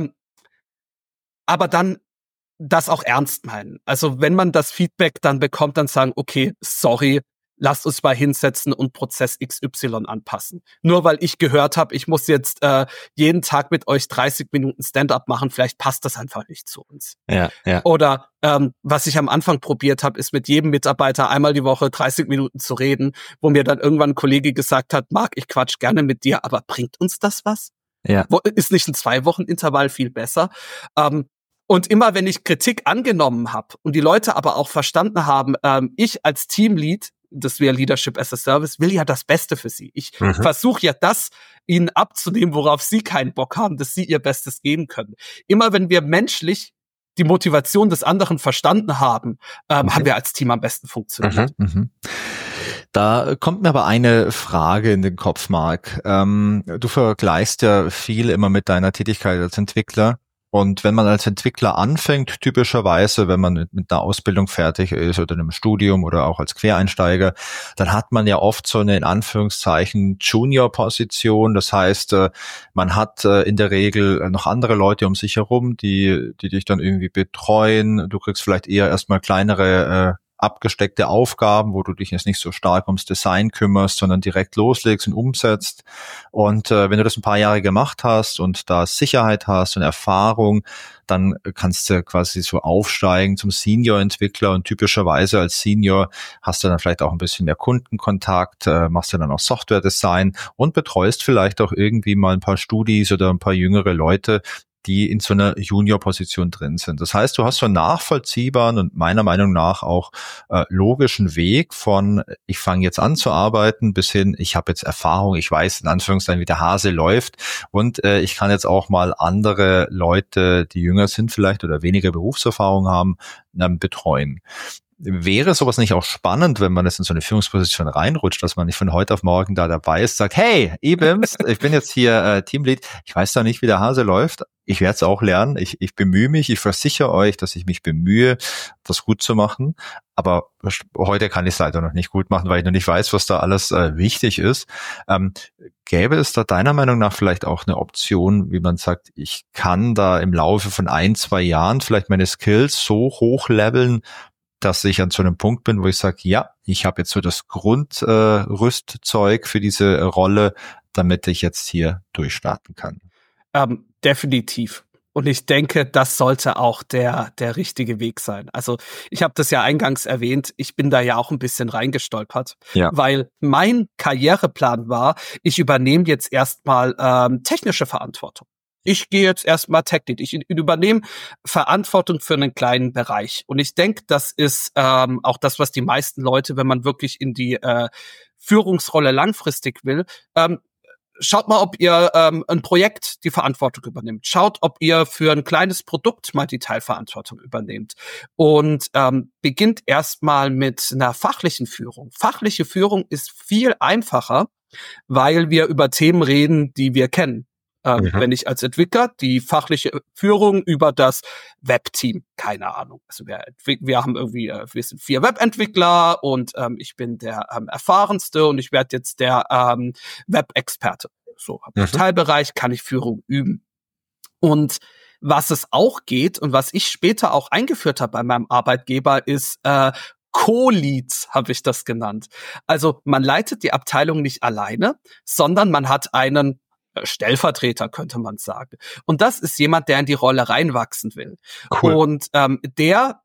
Aber dann das auch ernst meinen. Also wenn man das Feedback dann bekommt, dann sagen, okay, sorry, lasst uns mal hinsetzen und Prozess XY anpassen. Nur weil ich gehört habe, ich muss jetzt jeden Tag mit euch 30 Minuten Stand-up machen, vielleicht passt das einfach nicht zu uns. Ja. Oder was ich am Anfang probiert habe, ist mit jedem Mitarbeiter einmal die Woche 30 Minuten zu reden, wo mir dann irgendwann ein Kollege gesagt hat, Marc, ich quatsch gerne mit dir, aber bringt uns das was? Ja. Ist nicht ein 2-Wochen-Intervall viel besser? Und immer, wenn ich Kritik angenommen habe und die Leute aber auch verstanden haben, ich als Teamlead, das wäre Leadership as a Service, will ja das Beste für sie. Ich versuche ja das, ihnen abzunehmen, worauf sie keinen Bock haben, dass sie ihr Bestes geben können. Immer wenn wir menschlich die Motivation des anderen verstanden haben, haben wir als Team am besten funktioniert. Da kommt mir aber eine Frage in den Kopf, Marc. Du vergleichst ja viel immer mit deiner Tätigkeit als Entwickler. Und wenn man als Entwickler anfängt, typischerweise, wenn man mit einer Ausbildung fertig ist oder einem Studium oder auch als Quereinsteiger, dann hat man ja oft so eine, in Anführungszeichen, Junior-Position. Das heißt, man hat in der Regel noch andere Leute um sich herum, die dich dann irgendwie betreuen. Du kriegst vielleicht eher erstmal kleinere abgesteckte Aufgaben, wo du dich jetzt nicht so stark ums Design kümmerst, sondern direkt loslegst und umsetzt. Und wenn du das ein paar Jahre gemacht hast und da Sicherheit hast und Erfahrung, dann kannst du quasi so aufsteigen zum Senior-Entwickler und typischerweise als Senior hast du dann vielleicht auch ein bisschen mehr Kundenkontakt, machst du dann auch Software-Design und betreust vielleicht auch irgendwie mal ein paar Studis oder ein paar jüngere Leute, die in so einer Junior-Position drin sind. Das heißt, du hast so einen nachvollziehbaren und meiner Meinung nach auch logischen Weg von, ich fange jetzt an zu arbeiten, bis hin, ich habe jetzt Erfahrung, ich weiß in Anführungszeichen, wie der Hase läuft und ich kann jetzt auch mal andere Leute, die jünger sind vielleicht oder weniger Berufserfahrung haben, betreuen. Wäre sowas nicht auch spannend, wenn man jetzt in so eine Führungsposition reinrutscht, dass man nicht von heute auf morgen da dabei ist, sagt, hey, Ibims, ich bin jetzt hier Teamlead, ich weiß da nicht, wie der Hase läuft, ich werde es auch lernen, ich bemühe mich, ich versichere euch, dass ich mich bemühe, das gut zu machen, aber heute kann ich es leider noch nicht gut machen, weil ich noch nicht weiß, was da alles wichtig ist. Gäbe es da deiner Meinung nach vielleicht auch eine Option, wie man sagt, ich kann da im Laufe von 1-2 Jahren vielleicht meine Skills so hochleveln, dass ich an so einem Punkt bin, wo ich sage, ja, ich habe jetzt so das Grundrüstzeug für diese Rolle, damit ich jetzt hier durchstarten kann. Definitiv. Und ich denke, das sollte auch der richtige Weg sein. Also ich habe das ja eingangs erwähnt, ich bin da ja auch ein bisschen reingestolpert, weil mein Karriereplan war, ich übernehme jetzt erstmal technische Verantwortung. Ich gehe jetzt erstmal Tech-Lead. Ich übernehme Verantwortung für einen kleinen Bereich. Und ich denke, das ist auch das, was die meisten Leute, wenn man wirklich in die Führungsrolle langfristig will, schaut mal, ob ihr ein Projekt die Verantwortung übernimmt. Schaut, ob ihr für ein kleines Produkt mal die Teilverantwortung übernehmt. Und beginnt erstmal mit einer fachlichen Führung. Fachliche Führung ist viel einfacher, weil wir über Themen reden, die wir kennen. Wenn ich als Entwickler die fachliche Führung über das Webteam, keine Ahnung. Also wir haben irgendwie, wir sind 4 Webentwickler und ich bin der erfahrenste und ich werde jetzt der Web-Experte. So, im Teilbereich kann ich Führung üben. Und was es auch geht und was ich später auch eingeführt habe bei meinem Arbeitgeber ist Co-Leads, habe ich das genannt. Also man leitet die Abteilung nicht alleine, sondern man hat einen Stellvertreter, könnte man sagen. Und das ist jemand, der in die Rolle reinwachsen will. Cool. Und der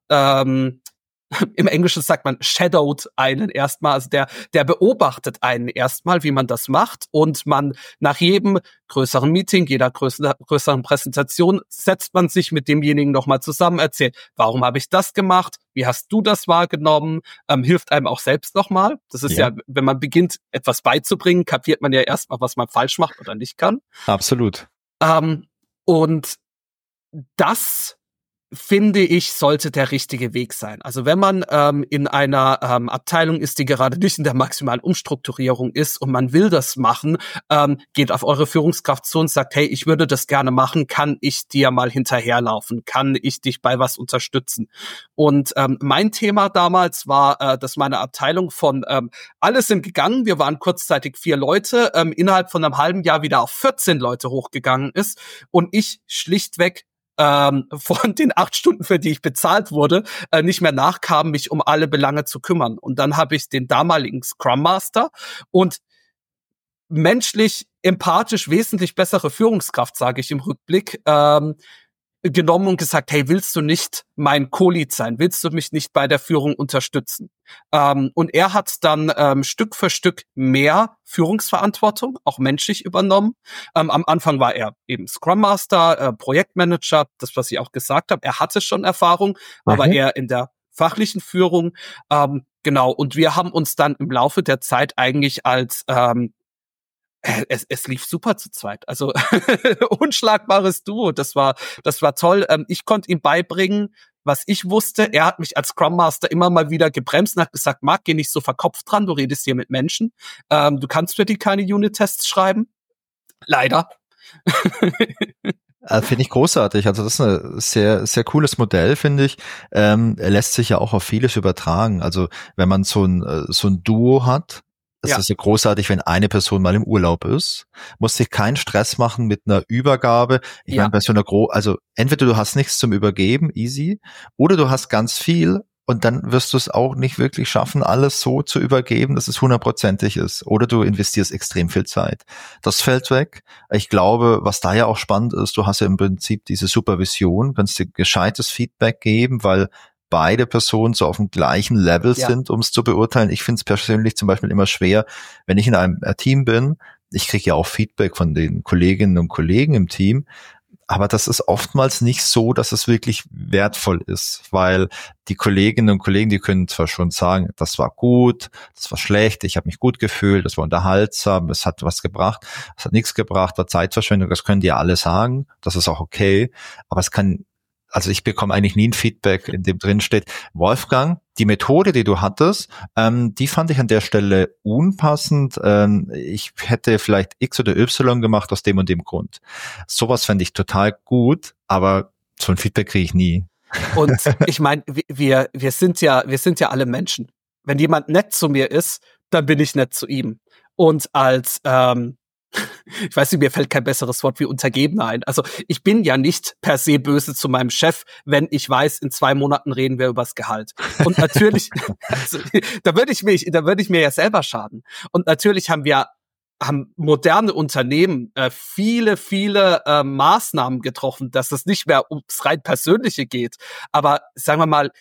im Englischen sagt man shadowed einen erstmal, also der beobachtet einen erstmal, wie man das macht, und man nach jedem größeren Meeting, jeder größeren Präsentation setzt man sich mit demjenigen nochmal zusammen, erzählt, warum habe ich das gemacht, wie hast du das wahrgenommen, hilft einem auch selbst nochmal. Das ist ja, wenn man beginnt, etwas beizubringen, kapiert man ja erstmal, was man falsch macht oder nicht kann. Absolut. Und das finde ich, sollte der richtige Weg sein. Also wenn man in einer Abteilung ist, die gerade nicht in der maximalen Umstrukturierung ist und man will das machen, geht auf eure Führungskraft zu und sagt, hey, ich würde das gerne machen, kann ich dir mal hinterherlaufen? Kann ich dich bei was unterstützen? Und mein Thema damals war, dass meine Abteilung von alle sind gegangen, wir waren kurzzeitig 4 Leute, innerhalb von einem halben Jahr wieder auf 14 Leute hochgegangen ist und ich schlichtweg von den 8 Stunden, für die ich bezahlt wurde, nicht mehr nachkam, mich um alle Belange zu kümmern. Und dann habe ich den damaligen Scrum Master und menschlich, empathisch wesentlich bessere Führungskraft, sage ich im Rückblick, genommen und gesagt, hey, willst du nicht mein Co-Lead sein? Willst du mich nicht bei der Führung unterstützen? Und er hat dann Stück für Stück mehr Führungsverantwortung, auch menschlich übernommen. Am Anfang war er eben Scrum Master, Projektmanager, das, was ich auch gesagt habe. Er hatte schon Erfahrung, aber eher in der fachlichen Führung. Genau, und wir haben uns dann im Laufe der Zeit eigentlich als es lief super zu zweit. Also unschlagbares Duo. Das war toll. Ich konnte ihm beibringen, was ich wusste. Er hat mich als Scrum Master immer mal wieder gebremst und hat gesagt, Marc, geh nicht so verkopft dran, du redest hier mit Menschen. Du kannst für die keine Unit-Tests schreiben. Leider. Finde ich großartig. Also das ist ein sehr, sehr cooles Modell, finde ich. Er lässt sich ja auch auf vieles übertragen. Also wenn man so ein Duo hat, das ist ja großartig, wenn eine Person mal im Urlaub ist, muss sich keinen Stress machen mit einer Übergabe. Ich meine, bei so einer also entweder du hast nichts zum Übergeben, easy, oder du hast ganz viel und dann wirst du es auch nicht wirklich schaffen, alles so zu übergeben, dass es 100%ig ist. Oder du investierst extrem viel Zeit. Das fällt weg. Ich glaube, was da ja auch spannend ist, du hast ja im Prinzip diese Supervision, kannst dir gescheites Feedback geben, weil beide Personen so auf dem gleichen Level sind, um es zu beurteilen. Ich finde es persönlich zum Beispiel immer schwer, wenn ich in einem Team bin, ich kriege ja auch Feedback von den Kolleginnen und Kollegen im Team, aber das ist oftmals nicht so, dass es wirklich wertvoll ist, weil die Kolleginnen und Kollegen, die können zwar schon sagen, das war gut, das war schlecht, ich habe mich gut gefühlt, das war unterhaltsam, es hat was gebracht, es hat nichts gebracht, war Zeitverschwendung, das können die ja alle sagen, das ist auch okay, aber also ich bekomme eigentlich nie ein Feedback, in dem drin steht, Wolfgang, die Methode, die du hattest, die fand ich an der Stelle unpassend. Ich hätte vielleicht X oder Y gemacht aus dem und dem Grund. Sowas fände ich total gut, aber so ein Feedback kriege ich nie. Und ich meine, wir sind ja alle Menschen. Wenn jemand nett zu mir ist, dann bin ich nett zu ihm. Und als ich weiß nicht, mir fällt kein besseres Wort wie Untergebener ein. Also ich bin ja nicht per se böse zu meinem Chef, wenn ich weiß, in 2 Monaten reden wir übers Gehalt. Und natürlich, also, da würde ich mir ja selber schaden. Und natürlich haben moderne Unternehmen viele Maßnahmen getroffen, dass es nicht mehr ums rein Persönliche geht. Aber sagen wir mal,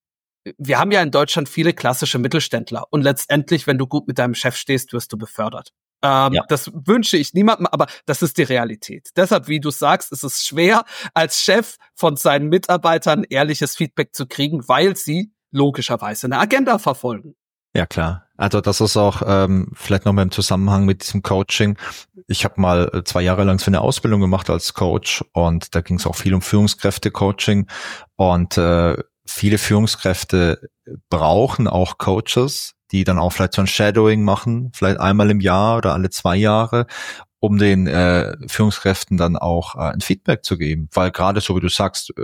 wir haben ja in Deutschland viele klassische Mittelständler. Und letztendlich, wenn du gut mit deinem Chef stehst, wirst du befördert. Das wünsche ich niemandem, aber das ist die Realität. Deshalb, wie du sagst, ist es schwer, als Chef von seinen Mitarbeitern ehrliches Feedback zu kriegen, weil sie logischerweise eine Agenda verfolgen. Ja, klar. Also das ist auch vielleicht nochmal im Zusammenhang mit diesem Coaching. Ich habe mal 2 Jahre lang so eine Ausbildung gemacht als Coach und da ging es auch viel um Führungskräfte-Coaching und viele Führungskräfte brauchen auch Coaches, die dann auch vielleicht so ein Shadowing machen, vielleicht einmal im Jahr oder alle 2 Jahre, um den Führungskräften dann auch ein Feedback zu geben. Weil gerade so wie du sagst,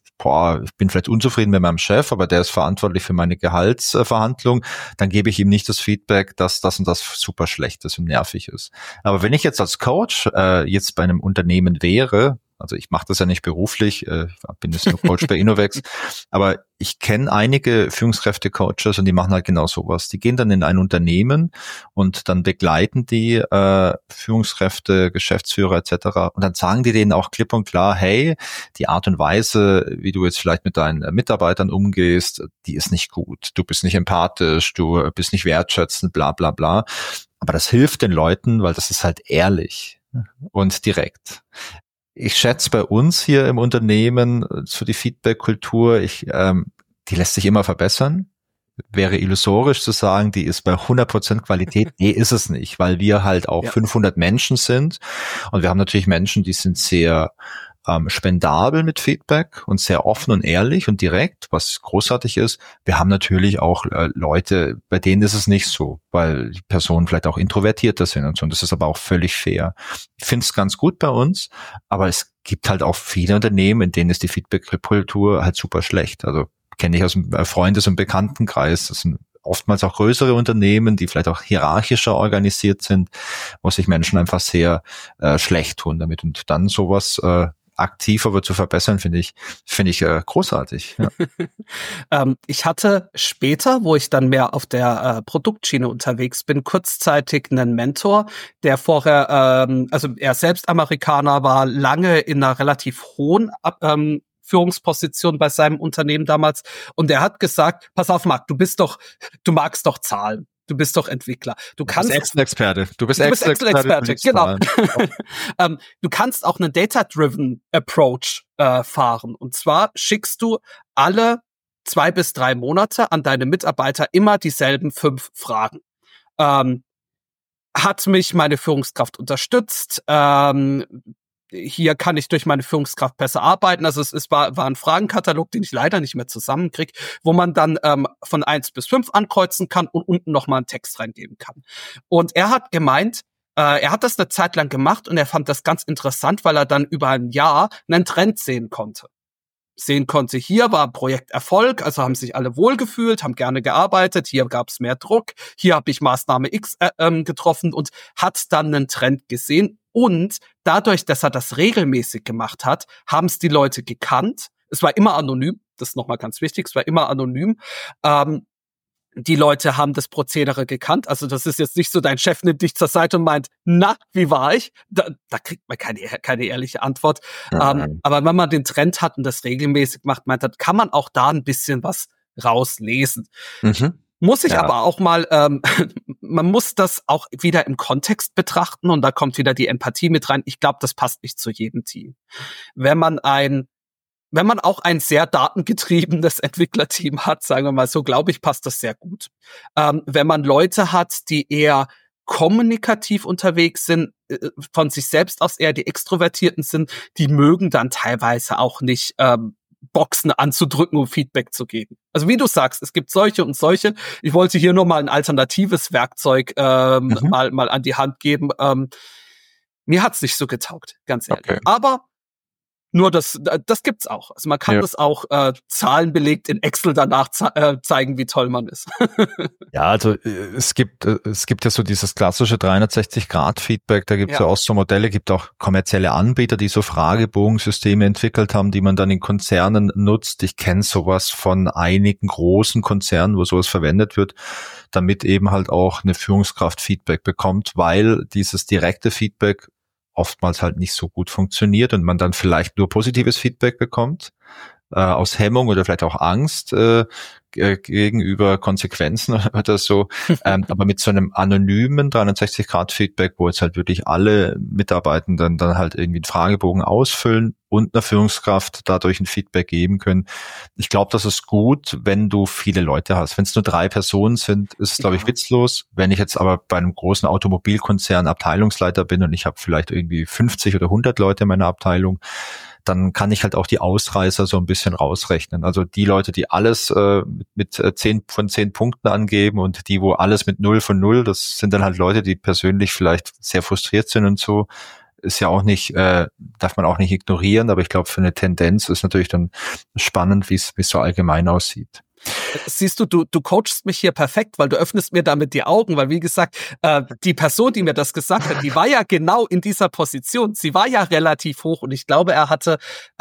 ich bin vielleicht unzufrieden mit meinem Chef, aber der ist verantwortlich für meine Gehaltsverhandlung, dann gebe ich ihm nicht das Feedback, dass das und das super schlecht ist und nervig ist. Aber wenn ich jetzt als Coach jetzt bei einem Unternehmen wäre, also ich mache das ja nicht beruflich, bin jetzt nur Coach bei Innovex, aber ich kenne einige Führungskräfte-Coaches und die machen halt genau sowas. Die gehen dann in ein Unternehmen und dann begleiten die Führungskräfte, Geschäftsführer etc. Und dann sagen die denen auch klipp und klar, hey, die Art und Weise, wie du jetzt vielleicht mit deinen Mitarbeitern umgehst, die ist nicht gut. Du bist nicht empathisch, du bist nicht wertschätzend, bla bla bla. Aber das hilft den Leuten, weil das ist halt ehrlich und direkt. Ich schätze bei uns hier im Unternehmen so die Feedback-Kultur, die lässt sich immer verbessern. Wäre illusorisch zu sagen, die ist bei 100% Qualität. Nee, ist es nicht, weil wir halt auch 500 Menschen sind und wir haben natürlich Menschen, die sind sehr spendabel mit Feedback und sehr offen und ehrlich und direkt, was großartig ist. Wir haben natürlich auch Leute, bei denen ist es nicht so, weil die Personen vielleicht auch introvertierter sind und so. Und das ist aber auch völlig fair. Ich finde es ganz gut bei uns, aber es gibt halt auch viele Unternehmen, in denen ist die Feedback-Kultur halt super schlecht. Also kenne ich aus dem Freundes- und Bekanntenkreis. Das sind oftmals auch größere Unternehmen, die vielleicht auch hierarchischer organisiert sind, wo sich Menschen einfach sehr schlecht tun damit. Und dann sowas aktiv aber zu verbessern, finde ich großartig. Ja. Ich hatte später, wo ich dann mehr auf der Produktschiene unterwegs bin, kurzzeitig einen Mentor, der vorher, also er selbst Amerikaner war, lange in einer relativ hohen Führungsposition bei seinem Unternehmen damals, und der hat gesagt, pass auf, Marc, du magst doch Zahlen. Du bist doch Entwickler. Du bist Excel-Experte. Du bist Excel-Experte, genau. Du kannst auch einen Data-Driven Approach fahren. Und zwar schickst du alle 2 bis 3 Monate an deine Mitarbeiter immer dieselben 5 Fragen. Hat mich meine Führungskraft unterstützt? Hier kann ich durch meine Führungskraft besser arbeiten. Also es war ein Fragenkatalog, den ich leider nicht mehr zusammenkriege, wo man dann von 1 bis 5 ankreuzen kann und unten nochmal einen Text reingeben kann. Und er hat gemeint, er hat das eine Zeit lang gemacht und er fand das ganz interessant, weil er dann über ein Jahr einen Trend sehen konnte. Hier war Projekterfolg, also haben sich alle wohlgefühlt, haben gerne gearbeitet, hier gab es mehr Druck, hier habe ich Maßnahme X getroffen und hat dann einen Trend gesehen. Und dadurch, dass er das regelmäßig gemacht hat, haben es die Leute gekannt. Es war immer anonym, das ist nochmal ganz wichtig, es war immer anonym. Die Leute haben das Prozedere gekannt. Also das ist jetzt nicht so, dein Chef nimmt dich zur Seite und meint, na, wie war ich? Da kriegt man keine ehrliche Antwort. Aber wenn man den Trend hat und das regelmäßig macht, kann man auch da ein bisschen was rauslesen. Mhm. Muss ich aber auch mal, man muss das auch wieder im Kontext betrachten und da kommt wieder die Empathie mit rein. Ich glaube, das passt nicht zu jedem Team. Wenn man auch ein sehr datengetriebenes Entwicklerteam hat, sagen wir mal so, glaube ich, passt das sehr gut. Wenn man Leute hat, die eher kommunikativ unterwegs sind, von sich selbst aus eher die Extrovertierten sind, die mögen dann teilweise auch nicht Boxen anzudrücken, um Feedback zu geben. Also wie du sagst, es gibt solche und solche. Ich wollte hier nur mal ein alternatives Werkzeug mal an die Hand geben. Mir hat's nicht so getaugt, ganz ehrlich. Okay. Aber nur das gibt's auch. Also man kann das auch zahlenbelegt in Excel danach zeigen, wie toll man ist. Ja, also es gibt ja so dieses klassische 360-Grad-Feedback, da gibt's ja auch so Modelle, gibt auch kommerzielle Anbieter, die so Fragebogensysteme entwickelt haben, die man dann in Konzernen nutzt. Ich kenne sowas von einigen großen Konzernen, wo sowas verwendet wird, damit eben halt auch eine Führungskraft Feedback bekommt, weil dieses direkte Feedback oftmals halt nicht so gut funktioniert und man dann vielleicht nur positives Feedback bekommt, aus Hemmung oder vielleicht auch Angst gegenüber Konsequenzen oder so. Aber mit so einem anonymen 360-Grad-Feedback, wo jetzt halt wirklich alle Mitarbeitenden dann halt irgendwie einen Fragebogen ausfüllen und einer Führungskraft dadurch ein Feedback geben können. Ich glaube, das ist gut, wenn du viele Leute hast. Wenn es nur 3 Personen sind, ist es, glaube ich, witzlos. Wenn ich jetzt aber bei einem großen Automobilkonzern Abteilungsleiter bin und ich habe vielleicht irgendwie 50 oder 100 Leute in meiner Abteilung, dann kann ich halt auch die Ausreißer so ein bisschen rausrechnen. Also die Leute, die alles mit 10 von 10 Punkten angeben und die, wo alles mit 0 von 0, das sind dann halt Leute, die persönlich vielleicht sehr frustriert sind und so. Ist ja auch nicht, darf man auch nicht ignorieren, aber ich glaube, für eine Tendenz ist natürlich dann spannend, wie es so allgemein aussieht. Siehst du, du coachst mich hier perfekt, weil du öffnest mir damit die Augen, weil wie gesagt, die Person, die mir das gesagt hat, die war ja genau in dieser Position. Sie war ja relativ hoch und ich glaube, er hatte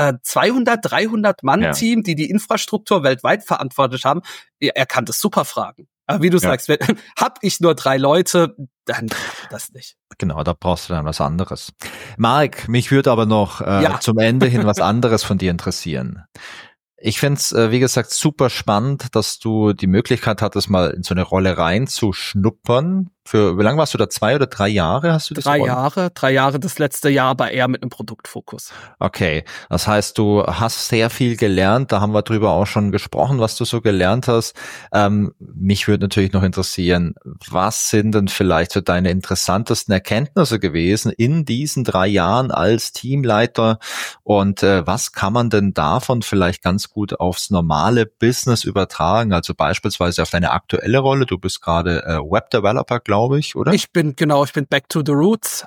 300 Mann-Team, die Infrastruktur weltweit verantwortet haben. Er kann das super fragen. Aber wie du sagst, hab ich nur 3 Leute, dann das nicht. Genau, da brauchst du dann was anderes. Marc, mich würde aber noch zum Ende hin was anderes von dir interessieren. Ich find's, wie gesagt, super spannend, dass du die Möglichkeit hattest, mal in so eine Rolle reinzuschnuppern. Für wie lange warst du da? 2 oder 3 Jahre hast du das? 3 Jahre, das letzte Jahr aber eher mit einem Produktfokus. Okay, das heißt, du hast sehr viel gelernt, da haben wir drüber auch schon gesprochen, was du so gelernt hast. Mich würde natürlich noch interessieren, was sind denn vielleicht so deine interessantesten Erkenntnisse gewesen in diesen 3 Jahren als Teamleiter und was kann man denn davon vielleicht ganz gut aufs normale Business übertragen, also beispielsweise auf deine aktuelle Rolle, du bist gerade Web-Developer, glaube ich, oder? Ich bin back to the roots.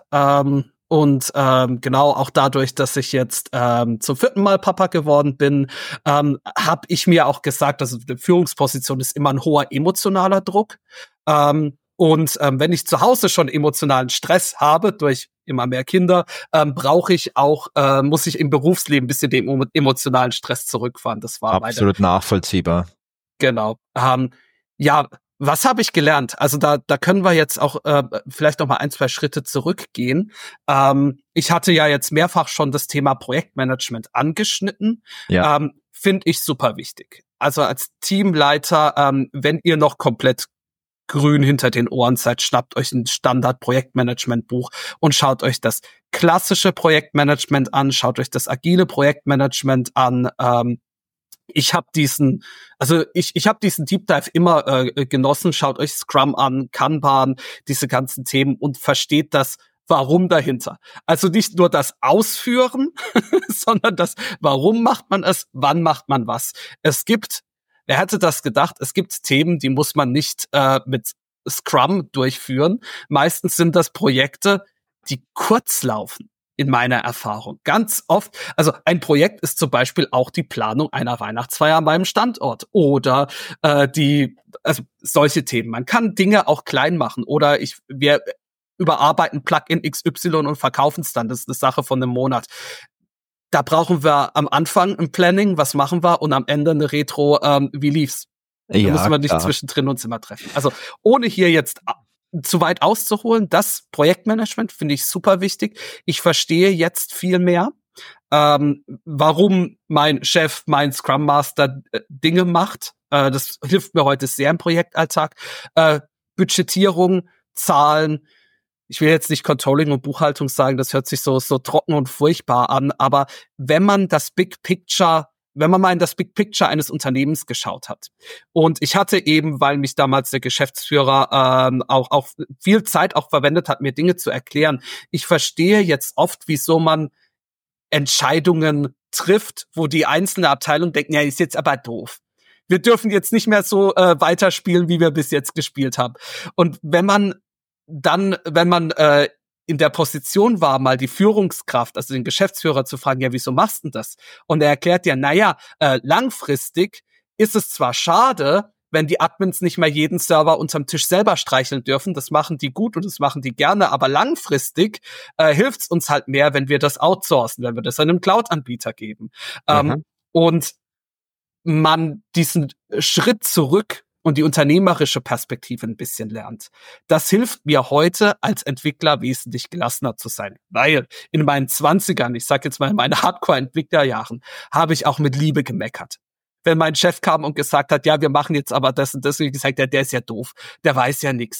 Genau auch dadurch, dass ich jetzt zum 4. Mal Papa geworden bin, habe ich mir auch gesagt, also die Führungsposition ist immer ein hoher emotionaler Druck. Wenn ich zu Hause schon emotionalen Stress habe durch immer mehr Kinder, muss ich im Berufsleben ein bisschen den emotionalen Stress zurückfahren. Das war absolut nachvollziehbar. Genau. Was habe ich gelernt? Also da können wir jetzt auch vielleicht noch mal 1, 2 Schritte zurückgehen. Ich hatte ja jetzt mehrfach schon das Thema Projektmanagement angeschnitten. Ja. Finde ich super wichtig. Also als Teamleiter, wenn ihr noch komplett grün hinter den Ohren seid, schnappt euch ein Standard-Projektmanagement-Buch und schaut euch das klassische Projektmanagement an, schaut euch das agile Projektmanagement an. Ich habe diesen Deep Dive immer genossen. Schaut euch Scrum an, Kanban, diese ganzen Themen und versteht das Warum dahinter. Also nicht nur das Ausführen, sondern das Warum macht man es, wann macht man was. Wer hätte das gedacht? Es gibt Themen, die muss man nicht mit Scrum durchführen. Meistens sind das Projekte, die kurz laufen. In meiner Erfahrung. Ganz oft, also ein Projekt ist zum Beispiel auch die Planung einer Weihnachtsfeier an meinem Standort oder solche Themen. Man kann Dinge auch klein machen oder wir überarbeiten Plugin XY und verkaufen es dann. Das ist eine Sache von einem Monat. Da brauchen wir am Anfang ein Planning, was machen wir, und am Ende eine Retro, wie lief's? Da müssen wir nicht zwischendrin uns immer treffen. Also ohne hier jetzt zu weit auszuholen, das Projektmanagement finde ich super wichtig. Ich verstehe jetzt viel mehr, warum mein Chef, mein Scrum Master Dinge macht. Das hilft mir heute sehr im Projektalltag. Budgetierung, Zahlen. Ich will jetzt nicht Controlling und Buchhaltung sagen, das hört sich so trocken und furchtbar an, aber wenn man mal in das Big Picture eines Unternehmens geschaut hat. Und ich hatte eben, weil mich damals der Geschäftsführer auch viel Zeit auch verwendet hat, mir Dinge zu erklären. Ich verstehe jetzt oft, wieso man Entscheidungen trifft, wo die einzelne Abteilung denkt, ja, ist jetzt aber doof. Wir dürfen jetzt nicht mehr so weiterspielen, wie wir bis jetzt gespielt haben. Und wenn man in der Position war, mal die Führungskraft, also den Geschäftsführer zu fragen, ja, wieso machst du denn das? Und er erklärt ja, langfristig ist es zwar schade, wenn die Admins nicht mehr jeden Server unterm Tisch selber streicheln dürfen, das machen die gut und das machen die gerne, aber langfristig hilft's uns halt mehr, wenn wir das outsourcen, wenn wir das einem Cloud-Anbieter geben. Und man diesen Schritt zurück und die unternehmerische Perspektive ein bisschen lernt. Das hilft mir heute als Entwickler wesentlich gelassener zu sein, weil in meinen 20ern, ich sag jetzt mal in meinen Hardcore-Entwicklerjahren, habe ich auch mit Liebe gemeckert. Wenn mein Chef kam und gesagt hat, ja, wir machen jetzt aber das und das, und ich gesagt, ja, der ist ja doof, der weiß ja nix.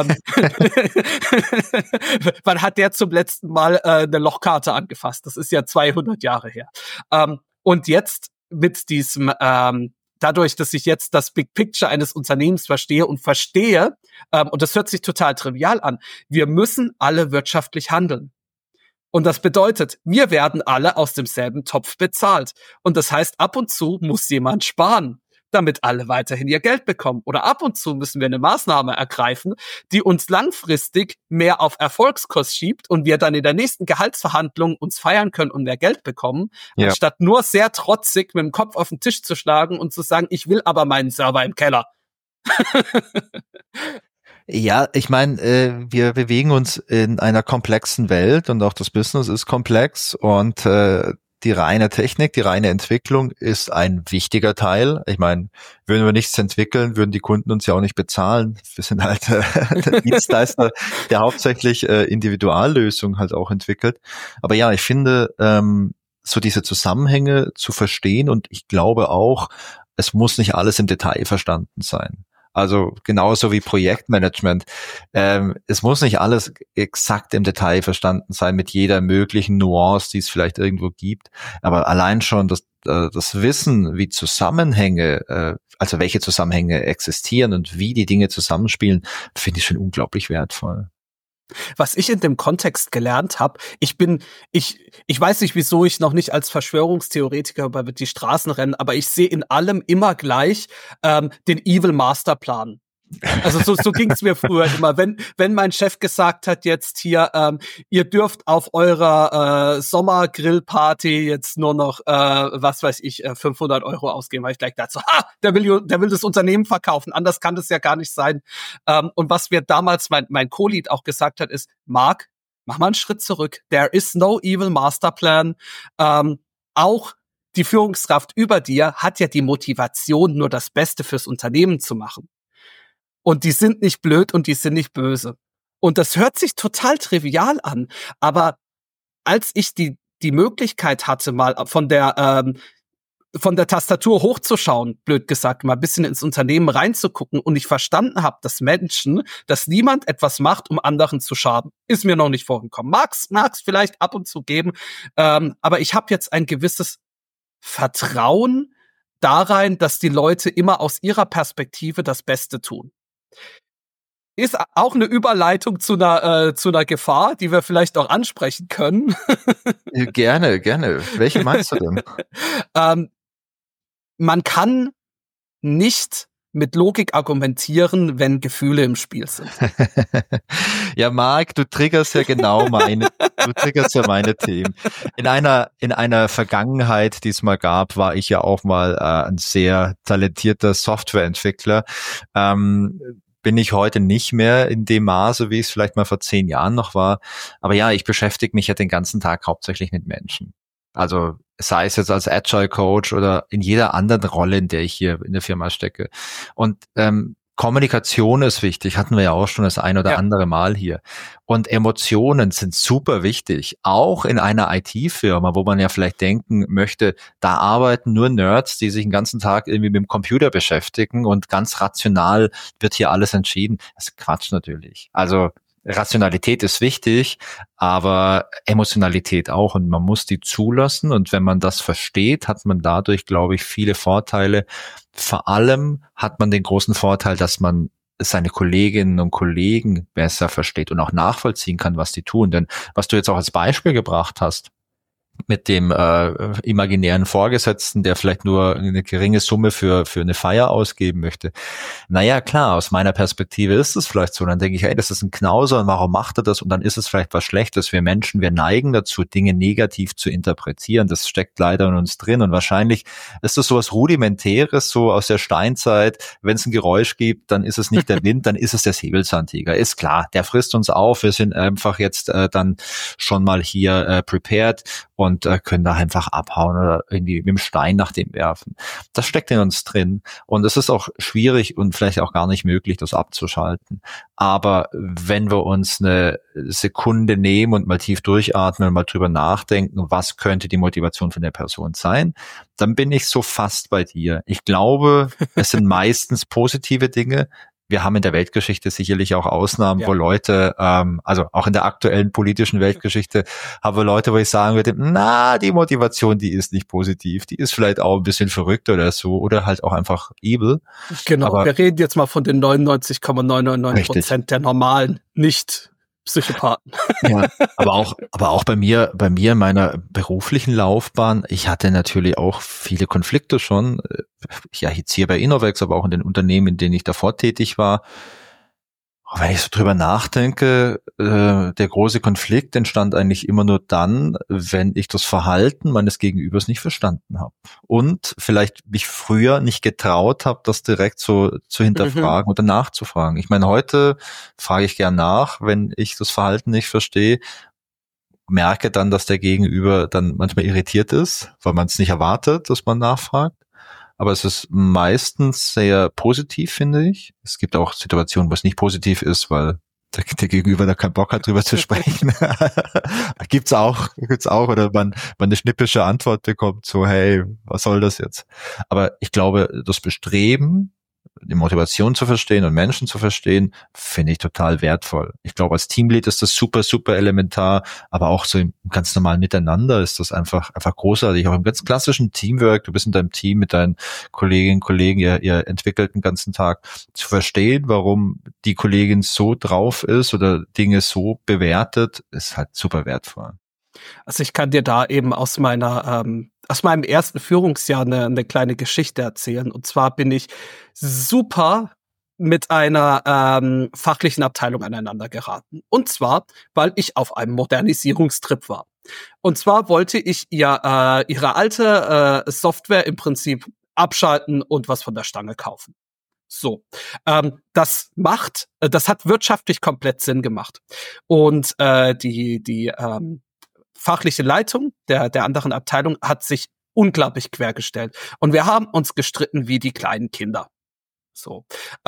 Wann hat der zum letzten Mal eine Lochkarte angefasst? Das ist ja 200 Jahre her. Und jetzt mit diesem dadurch, dass ich jetzt das Big Picture eines Unternehmens verstehe, und das hört sich total trivial an, wir müssen alle wirtschaftlich handeln. Und das bedeutet, wir werden alle aus demselben Topf bezahlt. Und das heißt, ab und zu muss jemand sparen, damit alle weiterhin ihr Geld bekommen. Oder ab und zu müssen wir eine Maßnahme ergreifen, die uns langfristig mehr auf Erfolgskurs schiebt und wir dann in der nächsten Gehaltsverhandlung uns feiern können und mehr Geld bekommen, anstatt nur sehr trotzig mit dem Kopf auf den Tisch zu schlagen und zu sagen, ich will aber meinen Server im Keller. Ja, ich meine, wir bewegen uns in einer komplexen Welt und auch das Business ist komplex und die reine Technik, die reine Entwicklung ist ein wichtiger Teil. Ich meine, würden wir nichts entwickeln, würden die Kunden uns ja auch nicht bezahlen. Wir sind halt der Dienstleister, der hauptsächlich Individuallösungen halt auch entwickelt. Aber ja, ich finde, so diese Zusammenhänge zu verstehen, und ich glaube auch, es muss nicht alles im Detail verstanden sein. Also genauso wie Projektmanagement. Es muss nicht alles exakt im Detail verstanden sein mit jeder möglichen Nuance, die es vielleicht irgendwo gibt. Aber allein schon das Wissen, wie Zusammenhänge, also welche Zusammenhänge existieren und wie die Dinge zusammenspielen, finde ich schon unglaublich wertvoll. Was ich in dem Kontext gelernt habe, ich weiß nicht, wieso ich noch nicht als Verschwörungstheoretiker über die Straßen renne, aber ich sehe in allem immer gleich den Evil Masterplan. Also so ging's mir früher immer. Wenn mein Chef gesagt hat, jetzt hier, ihr dürft auf eurer Sommergrillparty jetzt nur noch, was weiß ich, 500 € ausgeben, weil ich gleich dachte, der will das Unternehmen verkaufen, anders kann das ja gar nicht sein. Und was mir damals mein Co-Lead auch gesagt hat, ist, Mark, mach mal einen Schritt zurück. There is no evil masterplan. Auch die Führungskraft über dir hat ja die Motivation, nur das Beste fürs Unternehmen zu machen. Und die sind nicht blöd und die sind nicht böse. Und das hört sich total trivial an. Aber als ich die Möglichkeit hatte, mal von der Tastatur hochzuschauen, blöd gesagt, mal ein bisschen ins Unternehmen reinzugucken und ich verstanden habe, dass niemand etwas macht, um anderen zu schaden, ist mir noch nicht vorgekommen. Mag's vielleicht ab und zu geben. Aber ich habe jetzt ein gewisses Vertrauen darein, dass die Leute immer aus ihrer Perspektive das Beste tun. Ist auch eine Überleitung zu einer Gefahr, die wir vielleicht auch ansprechen können. Gerne. Welche meinst du denn? Man kann nicht mit Logik argumentieren, wenn Gefühle im Spiel sind. Ja, Marc, du triggerst ja meine Themen. In einer Vergangenheit, die es mal gab, war ich ja auch mal ein sehr talentierter Softwareentwickler. Bin ich heute nicht mehr in dem Maße, wie es vielleicht mal vor 10 Jahren noch war. Aber ja, ich beschäftige mich ja den ganzen Tag hauptsächlich mit Menschen. Also sei es jetzt als Agile Coach oder in jeder anderen Rolle, in der ich hier in der Firma stecke. Und Kommunikation ist wichtig, hatten wir ja auch schon das ein oder andere Mal hier. Und Emotionen sind super wichtig, auch in einer IT-Firma, wo man ja vielleicht denken möchte, da arbeiten nur Nerds, die sich den ganzen Tag irgendwie mit dem Computer beschäftigen und ganz rational wird hier alles entschieden. Das ist Quatsch natürlich. Also Rationalität ist wichtig, aber Emotionalität auch und man muss die zulassen und wenn man das versteht, hat man dadurch, glaube ich, viele Vorteile. Vor allem hat man den großen Vorteil, dass man seine Kolleginnen und Kollegen besser versteht und auch nachvollziehen kann, was die tun. Denn was du jetzt auch als Beispiel gebracht hast, mit dem imaginären Vorgesetzten, der vielleicht nur eine geringe Summe für eine Feier ausgeben möchte. Naja, klar, aus meiner Perspektive ist es vielleicht so. Dann denke ich, hey, das ist ein Knauser und warum macht er das? Und dann ist es vielleicht was Schlechtes. Wir Menschen, wir neigen dazu, Dinge negativ zu interpretieren. Das steckt leider in uns drin. Und wahrscheinlich ist das so was Rudimentäres, so aus der Steinzeit. Wenn es ein Geräusch gibt, dann ist es nicht der Wind, dann ist es der Säbelzahntiger. Ist klar, der frisst uns auf. Wir sind einfach jetzt dann schon mal hier prepared und können da einfach abhauen oder irgendwie mit dem Stein nach dem werfen. Das steckt in uns drin und es ist auch schwierig und vielleicht auch gar nicht möglich, das abzuschalten. Aber wenn wir uns eine Sekunde nehmen und mal tief durchatmen und mal drüber nachdenken, was könnte die Motivation von der Person sein, dann bin ich so fast bei dir. Ich glaube, es sind meistens positive Dinge. Wir haben in der Weltgeschichte sicherlich auch Ausnahmen, wo Leute, also auch in der aktuellen politischen Weltgeschichte, haben wir Leute, wo ich sagen würde, die Motivation, die ist nicht positiv, die ist vielleicht auch ein bisschen verrückt oder so, oder halt auch einfach evil. Genau, aber wir reden jetzt mal von den 99,999% der normalen, nicht Psychopathen. Ja, aber auch bei mir in meiner beruflichen Laufbahn, ich hatte natürlich auch viele Konflikte schon, ja jetzt hier bei Innovex, aber auch in den Unternehmen, in denen ich davor tätig war. Aber wenn ich so drüber nachdenke, der große Konflikt entstand eigentlich immer nur dann, wenn ich das Verhalten meines Gegenübers nicht verstanden habe. Und vielleicht mich früher nicht getraut habe, das direkt so zu hinterfragen oder nachzufragen. Ich meine, heute frage ich gern nach, wenn ich das Verhalten nicht verstehe, merke dann, dass der Gegenüber dann manchmal irritiert ist, weil man es nicht erwartet, dass man nachfragt. Aber es ist meistens sehr positiv, finde ich. Es gibt auch Situationen, wo es nicht positiv ist, weil der Gegenüber da keinen Bock hat, drüber zu sprechen. Gibt's auch, oder man eine schnippische Antwort bekommt, so, hey, was soll das jetzt? Aber ich glaube, das Bestreben, die Motivation zu verstehen und Menschen zu verstehen, finde ich total wertvoll. Ich glaube, als Teamlead ist das super, super elementar, aber auch so im ganz normalen Miteinander ist das einfach großartig. Auch im ganz klassischen Teamwork, du bist in deinem Team mit deinen Kolleginnen und Kollegen, ihr entwickelt den ganzen Tag, zu verstehen, warum die Kollegin so drauf ist oder Dinge so bewertet, ist halt super wertvoll. Also ich kann dir da eben aus meinem ersten Führungsjahr eine kleine Geschichte erzählen. Und zwar bin ich super mit einer fachlichen Abteilung aneinander geraten. Und zwar, weil ich auf einem Modernisierungstrip war. Und zwar wollte ich ihre alte Software im Prinzip abschalten und was von der Stange kaufen. So, das hat wirtschaftlich komplett Sinn gemacht. Und die fachliche Leitung der anderen Abteilung hat sich unglaublich quergestellt. Und wir haben uns gestritten wie die kleinen Kinder. So.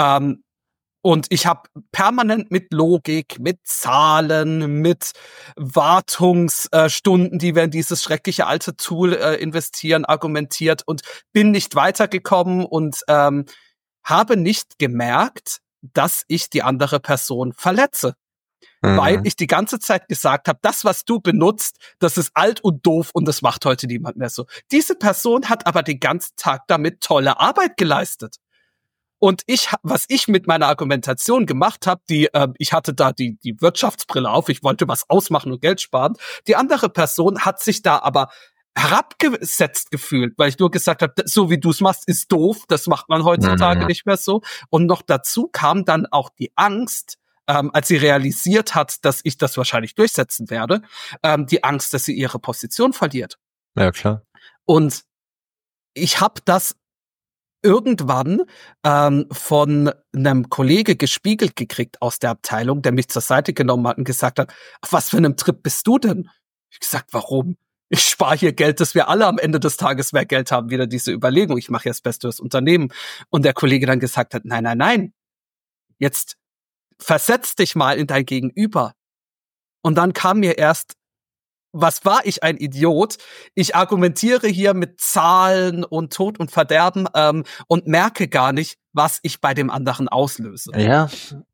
Und ich habe permanent mit Logik, mit Zahlen, mit Wartungsstunden, die wir in dieses schreckliche alte Tool investieren, argumentiert und bin nicht weitergekommen und habe nicht gemerkt, dass ich die andere Person verletze. Weil ich die ganze Zeit gesagt habe, das, was du benutzt, das ist alt und doof und das macht heute niemand mehr so. Diese Person hat aber den ganzen Tag damit tolle Arbeit geleistet. Und was ich mit meiner Argumentation gemacht habe, ich hatte da die Wirtschaftsbrille auf, ich wollte was ausmachen und Geld sparen. Die andere Person hat sich da aber herabgesetzt gefühlt, weil ich nur gesagt habe, so wie du es machst, ist doof, das macht man heutzutage nicht mehr so. Und noch dazu kam dann auch die Angst, als sie realisiert hat, dass ich das wahrscheinlich durchsetzen werde, die Angst, dass sie ihre Position verliert. Ja, klar. Und ich habe das irgendwann von einem Kollege gespiegelt gekriegt aus der Abteilung, der mich zur Seite genommen hat und gesagt hat, auf was für einem Trip bist du denn? Ich gesagt, warum? Ich spare hier Geld, dass wir alle am Ende des Tages mehr Geld haben, wieder diese Überlegung, ich mache ja das Beste fürs Unternehmen. Und der Kollege dann gesagt hat, nein, jetzt versetz dich mal in dein Gegenüber. Und dann kam mir erst, was war ich ein Idiot? Ich argumentiere hier mit Zahlen und Tod und Verderben und merke gar nicht, was ich bei dem anderen auslöse. Ja,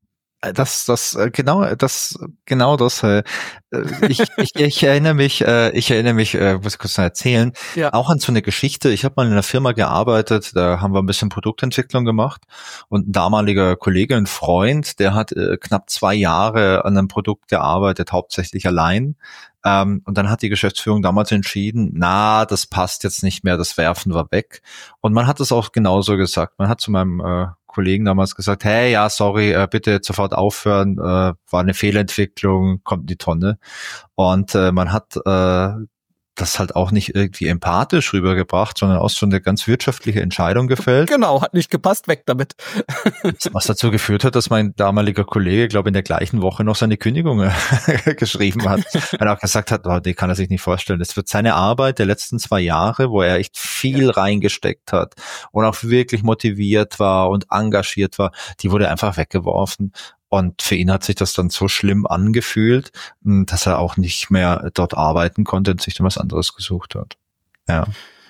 genau das. Ich erinnere mich, muss ich kurz noch erzählen, auch an so eine Geschichte. Ich habe mal in einer Firma gearbeitet, da haben wir ein bisschen Produktentwicklung gemacht und ein damaliger Kollege, ein Freund, der hat knapp 2 Jahre an einem Produkt gearbeitet, hauptsächlich allein. Und dann hat die Geschäftsführung damals entschieden, das passt jetzt nicht mehr, das werfen wir weg. Und man hat es auch genauso gesagt. Man hat zu meinem Kollegen damals gesagt, hey, ja, sorry, bitte jetzt sofort aufhören, war eine Fehlentwicklung, kommt in die Tonne. Und man hat das halt auch nicht irgendwie empathisch rübergebracht, sondern auch so eine ganz wirtschaftliche Entscheidung gefällt. Genau, hat nicht gepasst, weg damit. Was dazu geführt hat, dass mein damaliger Kollege, glaube ich, in der gleichen Woche noch seine Kündigung geschrieben hat. Weil er auch gesagt hat, die kann er sich nicht vorstellen. Das wird seine Arbeit der letzten 2 Jahre, wo er echt viel reingesteckt hat und auch wirklich motiviert war und engagiert war, die wurde einfach weggeworfen. Und für ihn hat sich das dann so schlimm angefühlt, dass er auch nicht mehr dort arbeiten konnte und sich dann was anderes gesucht hat. Ja.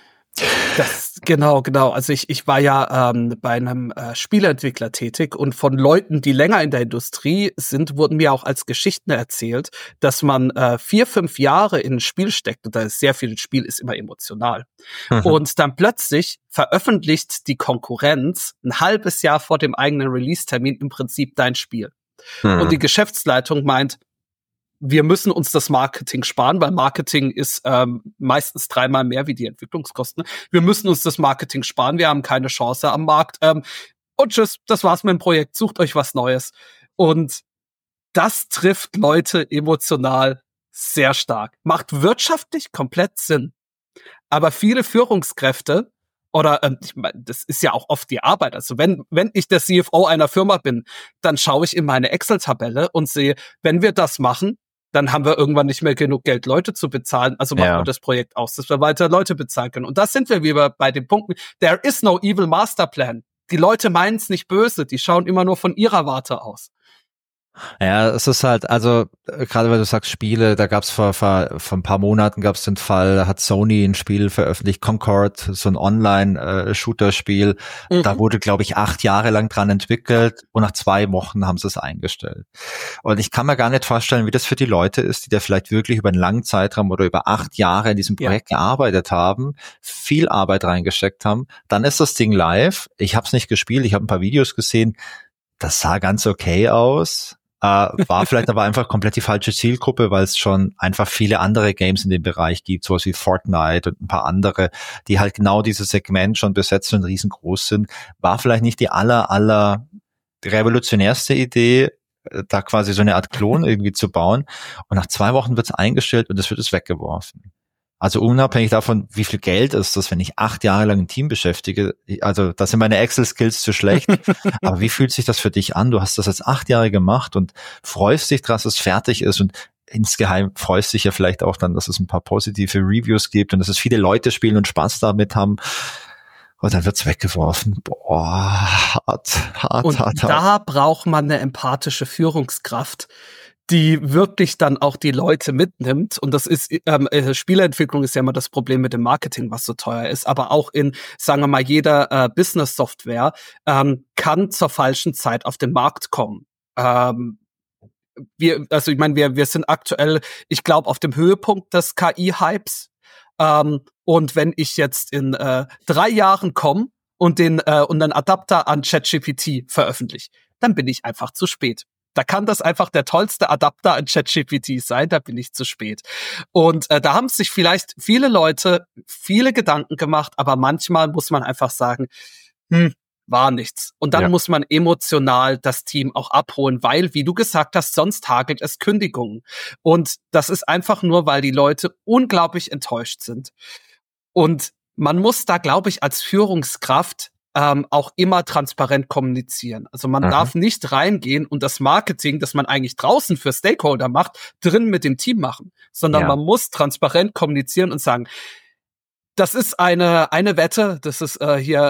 Genau. Also ich war ja bei einem Spieleentwickler tätig und von Leuten, die länger in der Industrie sind, wurden mir auch als Geschichten erzählt, dass man 4-5 Jahre in ein Spiel steckt und da ist sehr viel, Spiel ist immer emotional. Und dann plötzlich veröffentlicht die Konkurrenz ein halbes Jahr vor dem eigenen Release-Termin im Prinzip dein Spiel. Und die Geschäftsleitung meint, wir müssen uns das Marketing sparen, weil Marketing ist meistens 3-mal mehr wie die Entwicklungskosten. Wir müssen uns das Marketing sparen, wir haben keine Chance am Markt. Und tschüss, das war's mit dem Projekt, sucht euch was Neues. Und das trifft Leute emotional sehr stark. Macht wirtschaftlich komplett Sinn. Aber viele Führungskräfte oder ich meine, das ist ja auch oft die Arbeit. Also wenn ich der CFO einer Firma bin, dann schaue ich in meine Excel-Tabelle und sehe, wenn wir das machen, dann haben wir irgendwann nicht mehr genug Geld, Leute zu bezahlen. Also machen wir das Projekt aus, dass wir weiter Leute bezahlen können. Und das sind wir wieder bei den Punkten. There is no evil master plan. Die Leute meinen es nicht böse. Die schauen immer nur von ihrer Warte aus. Ja, es ist halt, also gerade weil du sagst Spiele, da gab's vor ein paar Monaten gab's den Fall, da hat Sony ein Spiel veröffentlicht, Concord, so ein Online-Shooter-Spiel. Da wurde, glaube ich, 8 Jahre lang dran entwickelt und nach 2 Wochen haben sie es eingestellt. Und ich kann mir gar nicht vorstellen, wie das für die Leute ist, die da vielleicht wirklich über einen langen Zeitraum oder über 8 Jahre in diesem Projekt gearbeitet haben, viel Arbeit reingesteckt haben. Dann ist das Ding live. Ich habe es nicht gespielt, ich habe ein paar Videos gesehen. Das sah ganz okay aus. War vielleicht aber einfach komplett die falsche Zielgruppe, weil es schon einfach viele andere Games in dem Bereich gibt, sowas wie Fortnite und ein paar andere, die halt genau dieses Segment schon besetzen und riesengroß sind. War vielleicht nicht die aller revolutionärste Idee, da quasi so eine Art Klon irgendwie zu bauen. Und nach 2 Wochen wird es eingestellt und es wird weggeworfen. Also unabhängig davon, wie viel Geld ist das, wenn ich 8 Jahre lang ein Team beschäftige, also da sind meine Excel-Skills zu schlecht, aber wie fühlt sich das für dich an? Du hast das jetzt 8 Jahre gemacht und freust dich, dass es fertig ist und insgeheim freust dich ja vielleicht auch dann, dass es ein paar positive Reviews gibt und dass es viele Leute spielen und Spaß damit haben. Und dann wird's weggeworfen. Boah, hart. Da braucht man eine empathische Führungskraft, die wirklich dann auch die Leute mitnimmt. Und das ist, Spieleentwicklung ist ja immer das Problem mit dem Marketing, was so teuer ist. Aber auch in, sagen wir mal, jeder Business-Software kann zur falschen Zeit auf den Markt kommen. Wir sind aktuell, ich glaube, auf dem Höhepunkt des KI-Hypes. Und wenn ich jetzt in 3 Jahren komme und einen Adapter an ChatGPT veröffentliche, dann bin ich einfach zu spät. Da kann das einfach der tollste Adapter an ChatGPT sein, da bin ich zu spät. Und da haben sich vielleicht viele Leute viele Gedanken gemacht, aber manchmal muss man einfach sagen, war nichts. Und dann muss man emotional das Team auch abholen, weil, wie du gesagt hast, sonst hagelt es Kündigungen. Und das ist einfach nur, weil die Leute unglaublich enttäuscht sind. Und man muss da, glaube ich, als Führungskraft auch immer transparent kommunizieren. Also man darf nicht reingehen und das Marketing, das man eigentlich draußen für Stakeholder macht, drin mit dem Team machen, sondern man muss transparent kommunizieren und sagen, das ist eine Wette, das ist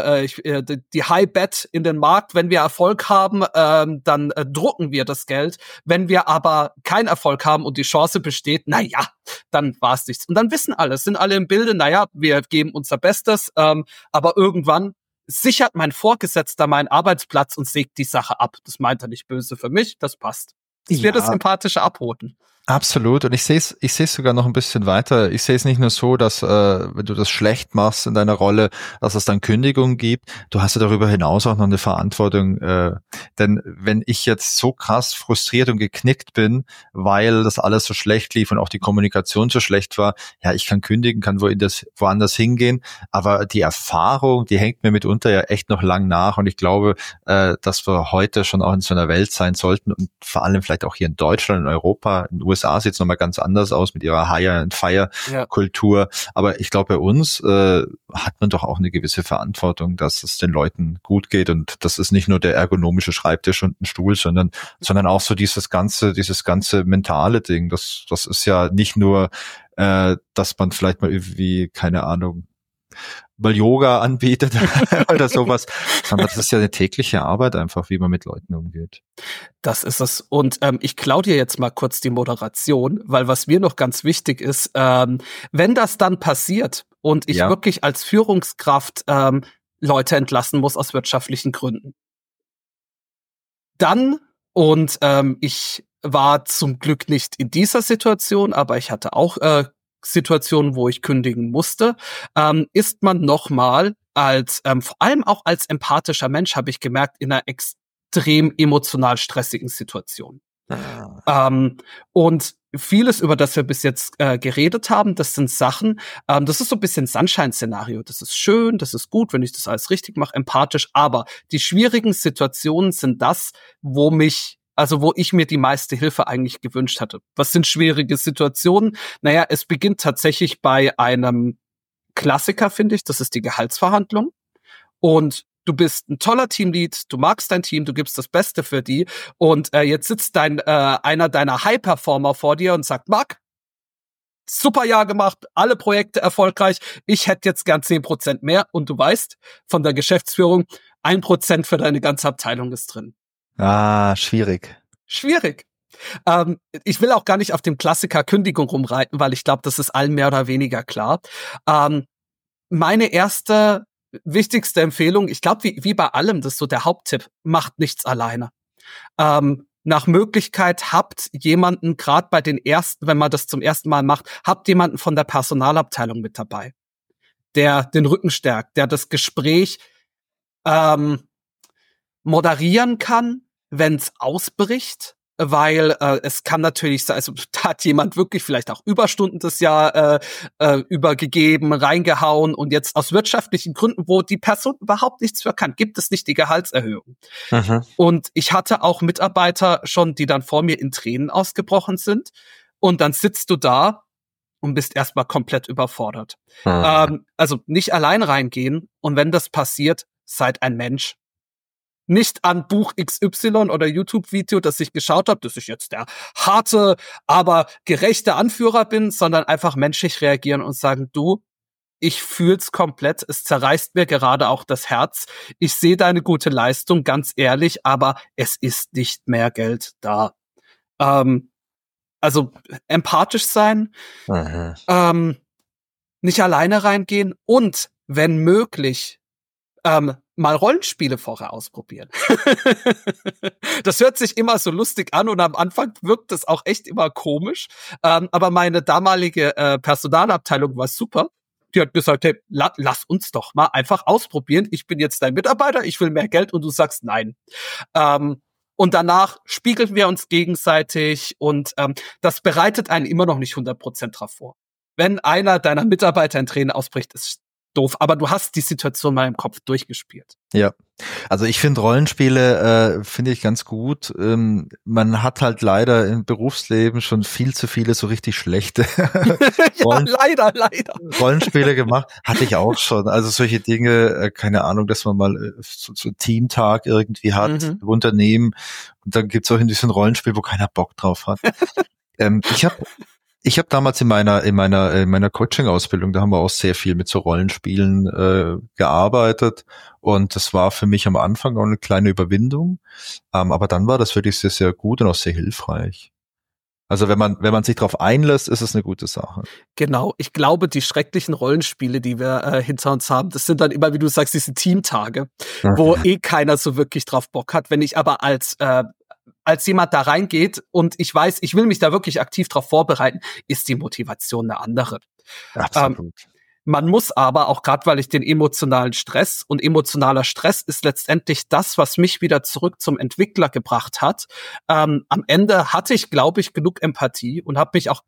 die High Bet in den Markt. Wenn wir Erfolg haben, dann drucken wir das Geld. Wenn wir aber keinen Erfolg haben und die Chance besteht, dann war es nichts. Und dann wissen alle, sind alle im Bilde, wir geben unser Bestes, aber irgendwann sichert mein Vorgesetzter meinen Arbeitsplatz und sägt die Sache ab. Das meint er nicht böse für mich, das passt. Das wird das empathische Abholen. Absolut. Und ich sehe es sogar noch ein bisschen weiter. Ich sehe es nicht nur so, dass wenn du das schlecht machst in deiner Rolle, dass es dann Kündigungen gibt. Du hast ja darüber hinaus auch noch eine Verantwortung. Denn wenn ich jetzt so krass frustriert und geknickt bin, weil das alles so schlecht lief und auch die Kommunikation so schlecht war, ich kann kündigen, kann woanders hingehen. Aber die Erfahrung, die hängt mir mitunter ja echt noch lang nach. Und ich glaube, dass wir heute schon auch in so einer Welt sein sollten und vor allem vielleicht auch hier in Deutschland, in Europa, in den USA sieht es nochmal ganz anders aus mit ihrer Hire-and-Fire-Kultur. Aber ich glaube, bei uns hat man doch auch eine gewisse Verantwortung, dass es den Leuten gut geht. Und das ist nicht nur der ergonomische Schreibtisch und ein Stuhl, sondern auch so dieses ganze mentale Ding. Das ist ja nicht nur, dass man vielleicht mal irgendwie, keine Ahnung, mal Yoga anbietet oder sowas, sondern das ist ja eine tägliche Arbeit einfach, wie man mit Leuten umgeht. Das ist es. Und ich klaue dir jetzt mal kurz die Moderation, weil was mir noch ganz wichtig ist, wenn das dann passiert und ich wirklich als Führungskraft Leute entlassen muss aus wirtschaftlichen Gründen, dann, und ich war zum Glück nicht in dieser Situation, aber ich hatte auch Situationen, wo ich kündigen musste, ist man nochmal als, vor allem auch als empathischer Mensch, habe ich gemerkt, in einer extrem emotional stressigen Situation. Und vieles, über das wir bis jetzt geredet haben, das sind Sachen, das ist so ein bisschen Sunshine-Szenario. Das ist schön, das ist gut, wenn ich das alles richtig mache, empathisch, aber die schwierigen Situationen sind das, wo ich mir die meiste Hilfe eigentlich gewünscht hatte. Was sind schwierige Situationen? Es beginnt tatsächlich bei einem Klassiker, finde ich. Das ist die Gehaltsverhandlung. Und du bist ein toller Teamlead, du magst dein Team, du gibst das Beste für die. Und jetzt sitzt einer deiner High-Performer vor dir und sagt, Marc, super Jahr gemacht, alle Projekte erfolgreich. Ich hätte jetzt gern 10% mehr. Und du weißt, von der Geschäftsführung, 1% für deine ganze Abteilung ist drin. Schwierig. Schwierig. Ich will auch gar nicht auf dem Klassiker Kündigung rumreiten, weil ich glaube, das ist allen mehr oder weniger klar. Meine erste wichtigste Empfehlung, ich glaube, wie bei allem, das ist so der Haupttipp, macht nichts alleine. Nach Möglichkeit habt jemanden, gerade bei den ersten, wenn man das zum ersten Mal macht, habt jemanden von der Personalabteilung mit dabei, der den Rücken stärkt, der das Gespräch moderieren kann, wenn es ausbricht, weil es kann natürlich sein, also da hat jemand wirklich vielleicht auch Überstunden das Jahr übergegeben, reingehauen und jetzt aus wirtschaftlichen Gründen, wo die Person überhaupt nichts für kann, gibt es nicht die Gehaltserhöhung. Mhm. Und ich hatte auch Mitarbeiter schon, die dann vor mir in Tränen ausgebrochen sind und dann sitzt du da und bist erstmal komplett überfordert. Mhm. Also nicht allein reingehen und wenn das passiert, seid ein Mensch. Nicht an Buch XY oder YouTube-Video, das ich geschaut habe, dass ich jetzt der harte, aber gerechte Anführer bin, sondern einfach menschlich reagieren und sagen, du, ich fühl's komplett, es zerreißt mir gerade auch das Herz. Ich sehe deine gute Leistung, ganz ehrlich, aber es ist nicht mehr Geld da. Also empathisch sein, nicht alleine reingehen und, wenn möglich, mal Rollenspiele vorher ausprobieren. Das hört sich immer so lustig an und am Anfang wirkt es auch echt immer komisch. Aber meine damalige Personalabteilung war super. Die hat gesagt, hey, lass uns doch mal einfach ausprobieren. Ich bin jetzt dein Mitarbeiter, ich will mehr Geld und du sagst nein. Und danach spiegeln wir uns gegenseitig und das bereitet einen immer noch nicht 100% drauf vor. Wenn einer deiner Mitarbeiter in Tränen ausbricht, ist doof, aber du hast die Situation mal im Kopf durchgespielt. Ja, also ich finde Rollenspiele finde ich ganz gut. Man hat halt leider im Berufsleben schon viel zu viele so richtig schlechte leider. Rollenspiele gemacht. Hatte ich auch schon. Also solche Dinge, keine Ahnung, dass man mal so Teamtag irgendwie hat im Unternehmen und dann gibt's auch in diesem Rollenspiel, wo keiner Bock drauf hat. Ich habe damals in meiner Coaching-Ausbildung, da haben wir auch sehr viel mit so Rollenspielen gearbeitet und das war für mich am Anfang auch eine kleine Überwindung, aber dann war das wirklich sehr, sehr gut und auch sehr hilfreich. Also wenn man sich darauf einlässt, ist es eine gute Sache. Genau, ich glaube, die schrecklichen Rollenspiele, die wir hinter uns haben, das sind dann immer, wie du sagst, diese Teamtage, wo keiner so wirklich drauf Bock hat. Wenn ich aber als jemand da reingeht und ich weiß, ich will mich da wirklich aktiv drauf vorbereiten, ist die Motivation eine andere. Absolut. Man muss aber, auch gerade weil ich den emotionalen Stress, und emotionaler Stress ist letztendlich das, was mich wieder zurück zum Entwickler gebracht hat. Am Ende hatte ich, glaube ich, genug Empathie und habe mich auch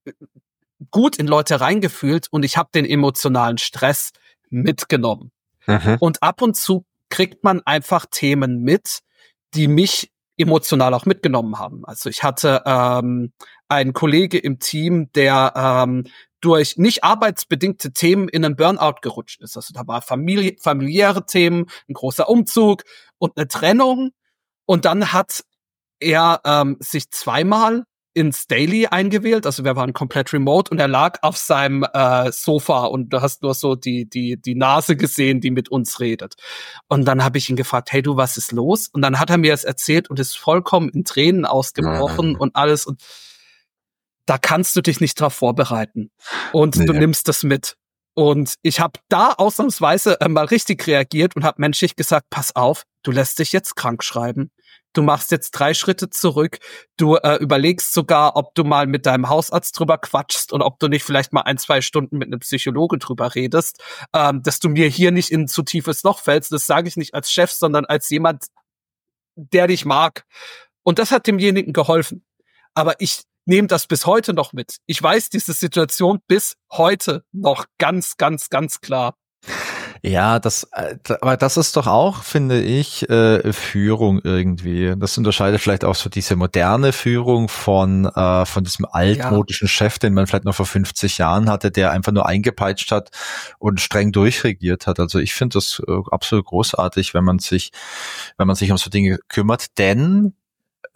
gut in Leute reingefühlt und ich habe den emotionalen Stress mitgenommen. Und ab und zu kriegt man einfach Themen mit, die mich emotional auch mitgenommen haben. Also ich hatte einen Kollege im Team, der durch nicht arbeitsbedingte Themen in einen Burnout gerutscht ist. Also da war familiäre Themen, ein großer Umzug und eine Trennung. Und dann hat er sich zweimal ins Daily eingewählt, also wir waren komplett remote und er lag auf seinem Sofa und du hast nur so die Nase gesehen, die mit uns redet. Und dann habe ich ihn gefragt, hey du, was ist los? Und dann hat er mir das erzählt und ist vollkommen in Tränen ausgebrochen und alles. Und da kannst du dich nicht drauf vorbereiten. Und du nimmst das mit. Und ich habe da ausnahmsweise mal richtig reagiert und habe menschlich gesagt, pass auf, du lässt dich jetzt krank schreiben. Du machst jetzt 3 Schritte zurück. Du überlegst sogar, ob du mal mit deinem Hausarzt drüber quatschst und ob du nicht vielleicht mal 1-2 Stunden mit einem Psychologe drüber redest, dass du mir hier nicht in ein zu tiefes Loch fällst. Das sage ich nicht als Chef, sondern als jemand, der dich mag. Und das hat demjenigen geholfen. Aber ich nehme das bis heute noch mit. Ich weiß diese Situation bis heute noch ganz, ganz, ganz klar. Ja, aber das ist doch auch, finde ich, Führung irgendwie. Das unterscheidet vielleicht auch so diese moderne Führung von diesem altmodischen Chef, den man vielleicht noch vor 50 Jahren hatte, der einfach nur eingepeitscht hat und streng durchregiert hat. Also ich finde das absolut großartig, wenn man sich um so Dinge kümmert, denn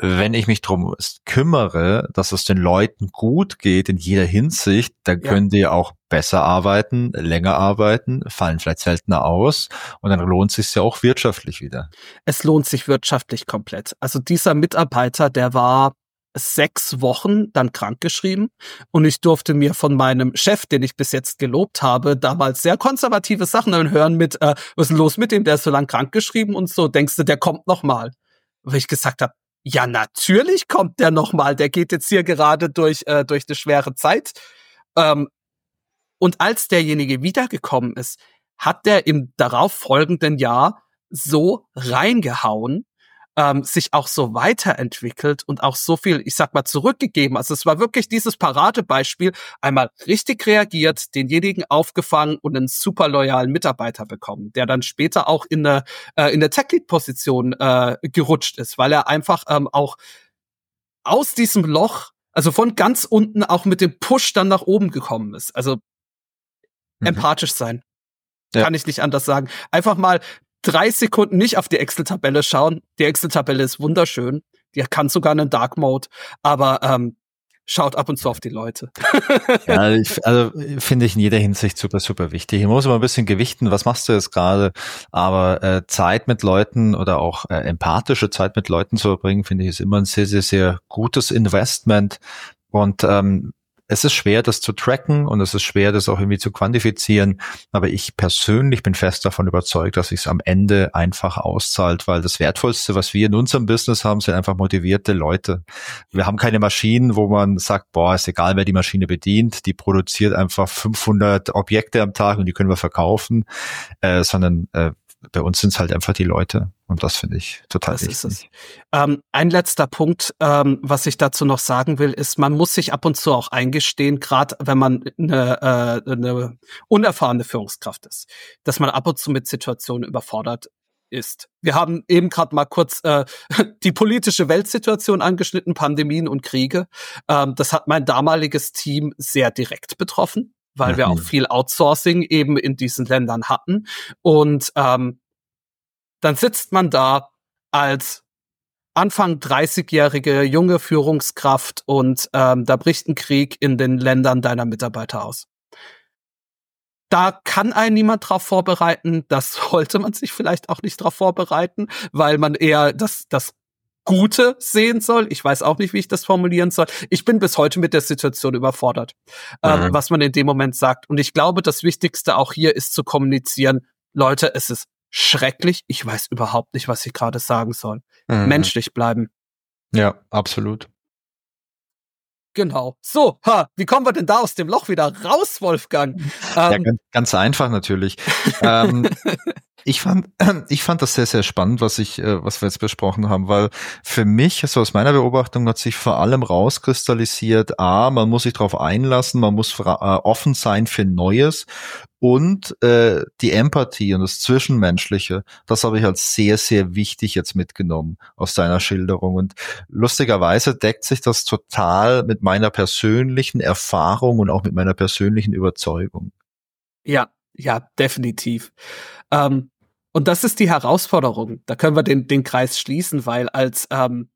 wenn ich mich drum kümmere, dass es den Leuten gut geht in jeder Hinsicht, dann können die auch besser arbeiten, länger arbeiten, fallen vielleicht seltener aus und dann lohnt es sich ja auch wirtschaftlich wieder. Es lohnt sich wirtschaftlich komplett. Also dieser Mitarbeiter, der war 6 Wochen dann krankgeschrieben und ich durfte mir von meinem Chef, den ich bis jetzt gelobt habe, damals sehr konservative Sachen hören mit, was ist denn los mit dem, der ist so lang krankgeschrieben und so, denkst du, der kommt noch mal? Weil ich gesagt habe, ja, natürlich kommt der noch mal, der geht jetzt hier gerade durch eine schwere Zeit. Und als derjenige wiedergekommen ist, hat der im darauffolgenden Jahr so reingehauen, sich auch so weiterentwickelt und auch so viel, ich sag mal, zurückgegeben. Also es war wirklich dieses Paradebeispiel, einmal richtig reagiert, denjenigen aufgefangen und einen super loyalen Mitarbeiter bekommen, der dann später auch in eine Tech-Lead-Position gerutscht ist, weil er einfach auch aus diesem Loch, also von ganz unten auch mit dem Push dann nach oben gekommen ist. Also empathisch sein. Ja. Kann ich nicht anders sagen. Einfach mal 3 Sekunden nicht auf die Excel-Tabelle schauen. Die Excel-Tabelle ist wunderschön. Die kann sogar einen Dark Mode. Aber schaut ab und zu auf die Leute. Ja, finde ich in jeder Hinsicht super, super wichtig. Ich muss immer ein bisschen gewichten, was machst du jetzt gerade? Aber Zeit mit Leuten oder auch empathische Zeit mit Leuten zu verbringen, finde ich, ist immer ein sehr, sehr, sehr gutes Investment. Und es ist schwer, das zu tracken und es ist schwer, das auch irgendwie zu quantifizieren. Aber ich persönlich bin fest davon überzeugt, dass sich es am Ende einfach auszahlt, weil das Wertvollste, was wir in unserem Business haben, sind einfach motivierte Leute. Wir haben keine Maschinen, wo man sagt, boah, ist egal, wer die Maschine bedient, die produziert einfach 500 Objekte am Tag und die können wir verkaufen, sondern bei uns sind es halt einfach die Leute. Und das finde ich total wichtig. Ein letzter Punkt, was ich dazu noch sagen will, ist, man muss sich ab und zu auch eingestehen, gerade wenn man eine unerfahrene Führungskraft ist, dass man ab und zu mit Situationen überfordert ist. Wir haben eben gerade mal kurz die politische Weltsituation angeschnitten, Pandemien und Kriege. Das hat mein damaliges Team sehr direkt betroffen, weil wir auch viel Outsourcing eben in diesen Ländern hatten. Und dann sitzt man da als Anfang 30-jährige junge Führungskraft und da bricht ein Krieg in den Ländern deiner Mitarbeiter aus. Da kann einen niemand drauf vorbereiten, das sollte man sich vielleicht auch nicht drauf vorbereiten, weil man eher das Gute sehen soll. Ich weiß auch nicht, wie ich das formulieren soll. Ich bin bis heute mit der Situation überfordert, was man in dem Moment sagt. Und ich glaube, das Wichtigste auch hier ist zu kommunizieren, Leute, es ist schrecklich. Ich weiß überhaupt nicht, was ich gerade sagen soll. Menschlich bleiben. Ja, absolut. Genau. So, wie kommen wir denn da aus dem Loch wieder raus, Wolfgang? Ja, ganz einfach natürlich. Ich fand das sehr, sehr spannend, was wir jetzt besprochen haben, weil für mich, so aus meiner Beobachtung, hat sich vor allem rauskristallisiert, man muss sich darauf einlassen, man muss offen sein für Neues und die Empathie und das Zwischenmenschliche, das habe ich als sehr, sehr wichtig jetzt mitgenommen aus deiner Schilderung. Und lustigerweise deckt sich das total mit meiner persönlichen Erfahrung und auch mit meiner persönlichen Überzeugung. Ja, definitiv. Und das ist die Herausforderung. Da können wir den Kreis schließen, weil als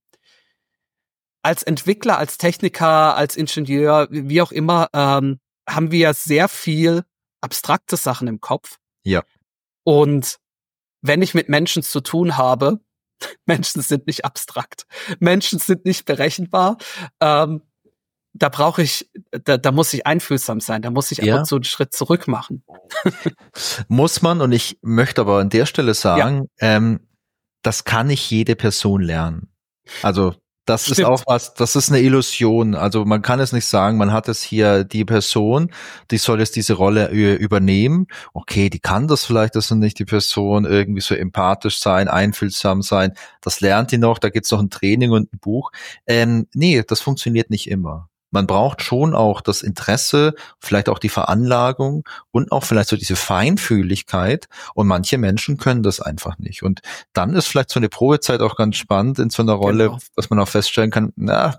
Entwickler, als Techniker, als Ingenieur, wie auch immer, haben wir sehr viel abstrakte Sachen im Kopf. Ja. Und wenn ich mit Menschen zu tun habe, Menschen sind nicht abstrakt. Menschen sind nicht berechenbar. Da muss ich einfühlsam sein, da muss ich ab und zu einen Schritt zurück machen. Muss man, und ich möchte aber an der Stelle sagen, das kann nicht jede Person lernen. Also das ist auch das ist eine Illusion. Also man kann es nicht sagen, man hat es hier die Person, die soll jetzt diese Rolle übernehmen. Okay, die kann das vielleicht, das ist nicht die Person, irgendwie so empathisch sein, einfühlsam sein. Das lernt die noch, da gibt's noch ein Training und ein Buch. Nee, das funktioniert nicht immer. Man braucht schon auch das Interesse, vielleicht auch die Veranlagung und auch vielleicht so diese Feinfühligkeit. Und manche Menschen können das einfach nicht. Und dann ist vielleicht so eine Probezeit auch ganz spannend in so einer Rolle, dass man auch feststellen kann, mir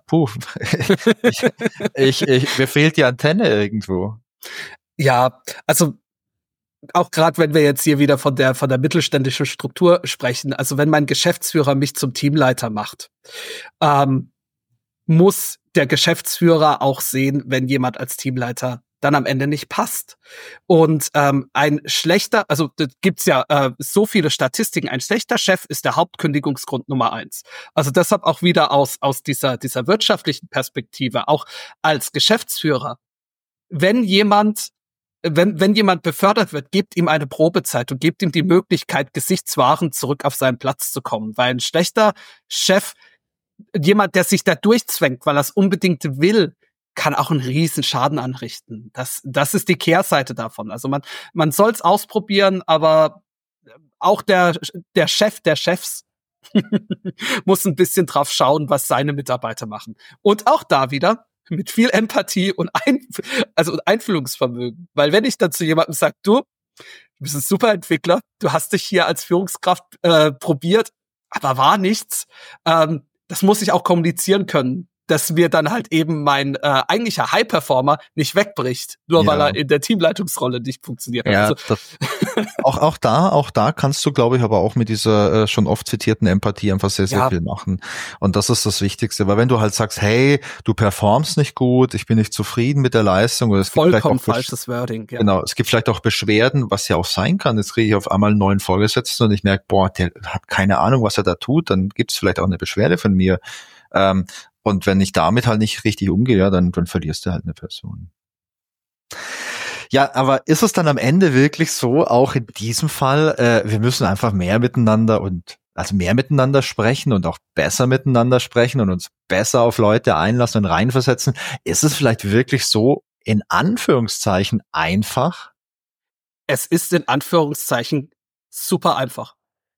fehlt die Antenne irgendwo. Ja, also auch gerade wenn wir jetzt hier wieder von der mittelständischen Struktur sprechen, also wenn mein Geschäftsführer mich zum Teamleiter macht, muss der Geschäftsführer auch sehen, wenn jemand als Teamleiter dann am Ende nicht passt. Und ein schlechter, also da gibt's ja so viele Statistiken, ein schlechter Chef ist der Hauptkündigungsgrund Nummer 1. Also deshalb auch wieder aus dieser wirtschaftlichen Perspektive, auch als Geschäftsführer, wenn jemand befördert wird, gebt ihm eine Probezeit und gebt ihm die Möglichkeit, gesichtswahrend zurück auf seinen Platz zu kommen. Weil ein schlechter Chef, jemand, der sich da durchzwängt, weil er es unbedingt will, kann auch einen riesen Schaden anrichten. Das ist die Kehrseite davon. Also man soll es ausprobieren, aber auch der Chef der Chefs muss ein bisschen drauf schauen, was seine Mitarbeiter machen. Und auch da wieder mit viel Empathie und Einfühlungsvermögen. Weil wenn ich dann zu jemandem sage, du bist ein super Entwickler, du hast dich hier als Führungskraft probiert, aber war nichts, das muss ich auch kommunizieren können, dass mir dann halt eben mein eigentlicher High-Performer nicht wegbricht, nur weil er in der Teamleitungsrolle nicht funktioniert hat. Ja, also, auch da kannst du, glaube ich, aber auch mit dieser schon oft zitierten Empathie einfach sehr, sehr viel machen. Und das ist das Wichtigste, weil wenn du halt sagst, hey, du performst nicht gut, ich bin nicht zufrieden mit der Leistung, oder es gibt vollkommen falsches Wording. Ja. Genau, es gibt vielleicht auch Beschwerden, was ja auch sein kann. Jetzt kriege ich auf einmal einen neuen Vorgesetzten und ich merke, boah, der hat keine Ahnung, was er da tut, dann gibt es vielleicht auch eine Beschwerde von mir. Und wenn ich damit halt nicht richtig umgehe, ja, dann verlierst du halt eine Person. Ja, aber ist es dann am Ende wirklich so, auch in diesem Fall, wir müssen einfach mehr miteinander sprechen und auch besser miteinander sprechen und uns besser auf Leute einlassen und reinversetzen? Ist es vielleicht wirklich so, in Anführungszeichen, einfach? Es ist in Anführungszeichen super einfach.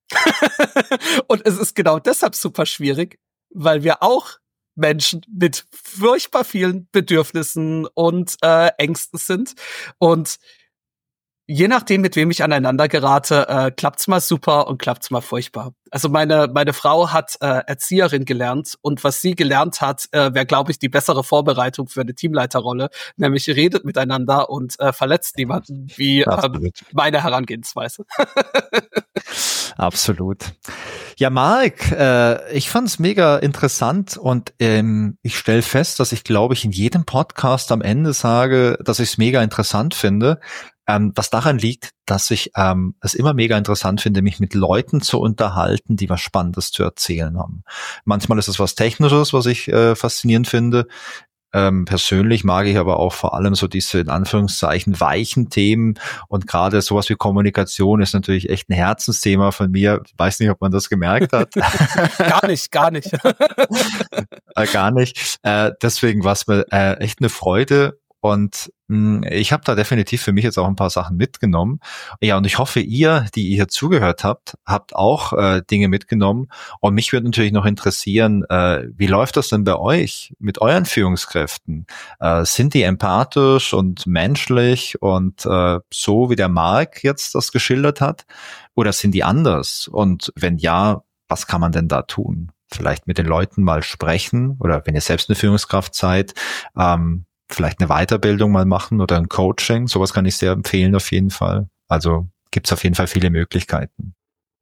Und es ist genau deshalb super schwierig, weil wir auch Menschen mit furchtbar vielen Bedürfnissen und Ängsten sind. Und je nachdem, mit wem ich aneinander gerate, klappt's mal super und klappt's mal furchtbar. Also meine Frau hat Erzieherin gelernt und was sie gelernt hat, wäre, glaube ich, die bessere Vorbereitung für eine Teamleiterrolle, nämlich redet miteinander und verletzt niemanden, wie meine Herangehensweise. Absolut. Ja, Marc, ich fand's mega interessant und ich stelle fest, dass ich, glaube ich, in jedem Podcast am Ende sage, dass ich es mega interessant finde. Was daran liegt, dass ich es immer mega interessant finde, mich mit Leuten zu unterhalten, die was Spannendes zu erzählen haben. Manchmal ist es was Technisches, was ich faszinierend finde. Persönlich mag ich aber auch vor allem so diese, in Anführungszeichen, weichen Themen, und gerade sowas wie Kommunikation ist natürlich echt ein Herzensthema von mir. Ich weiß nicht, ob man das gemerkt hat. Gar nicht. Gar nicht. Deswegen war es mir echt eine Freude. Und ich habe da definitiv für mich jetzt auch ein paar Sachen mitgenommen. Ja, und ich hoffe, ihr, die ihr hier zugehört habt, habt auch Dinge mitgenommen. Und mich würde natürlich noch interessieren, wie läuft das denn bei euch mit euren Führungskräften? Sind die empathisch und menschlich und so, wie der Marc jetzt das geschildert hat? Oder sind die anders? Und wenn ja, was kann man denn da tun? Vielleicht mit den Leuten mal sprechen, oder wenn ihr selbst eine Führungskraft seid, vielleicht eine Weiterbildung mal machen oder ein Coaching. Sowas kann ich sehr empfehlen auf jeden Fall. Also gibt's auf jeden Fall viele Möglichkeiten.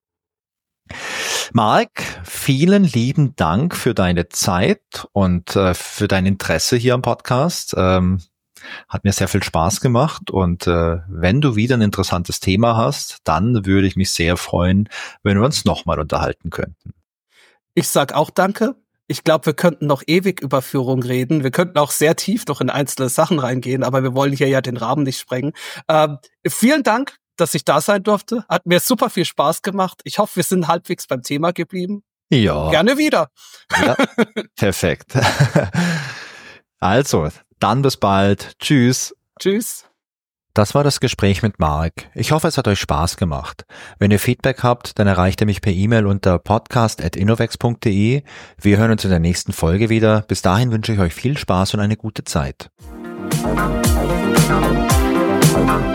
Marc, vielen lieben Dank für deine Zeit und für dein Interesse hier am Podcast. Hat mir sehr viel Spaß gemacht, und wenn du wieder ein interessantes Thema hast, dann würde ich mich sehr freuen, wenn wir uns nochmal unterhalten könnten. Ich sag auch danke. Ich glaube, wir könnten noch ewig über Führung reden. Wir könnten auch sehr tief noch in einzelne Sachen reingehen, aber wir wollen hier ja den Rahmen nicht sprengen. Vielen Dank, dass ich da sein durfte. Hat mir super viel Spaß gemacht. Ich hoffe, wir sind halbwegs beim Thema geblieben. Ja. Gerne wieder. Ja, perfekt. Also, dann bis bald. Tschüss. Tschüss. Das war das Gespräch mit Marc. Ich hoffe, es hat euch Spaß gemacht. Wenn ihr Feedback habt, dann erreicht ihr mich per E-Mail unter podcast@innovex.de. Wir hören uns in der nächsten Folge wieder. Bis dahin wünsche ich euch viel Spaß und eine gute Zeit.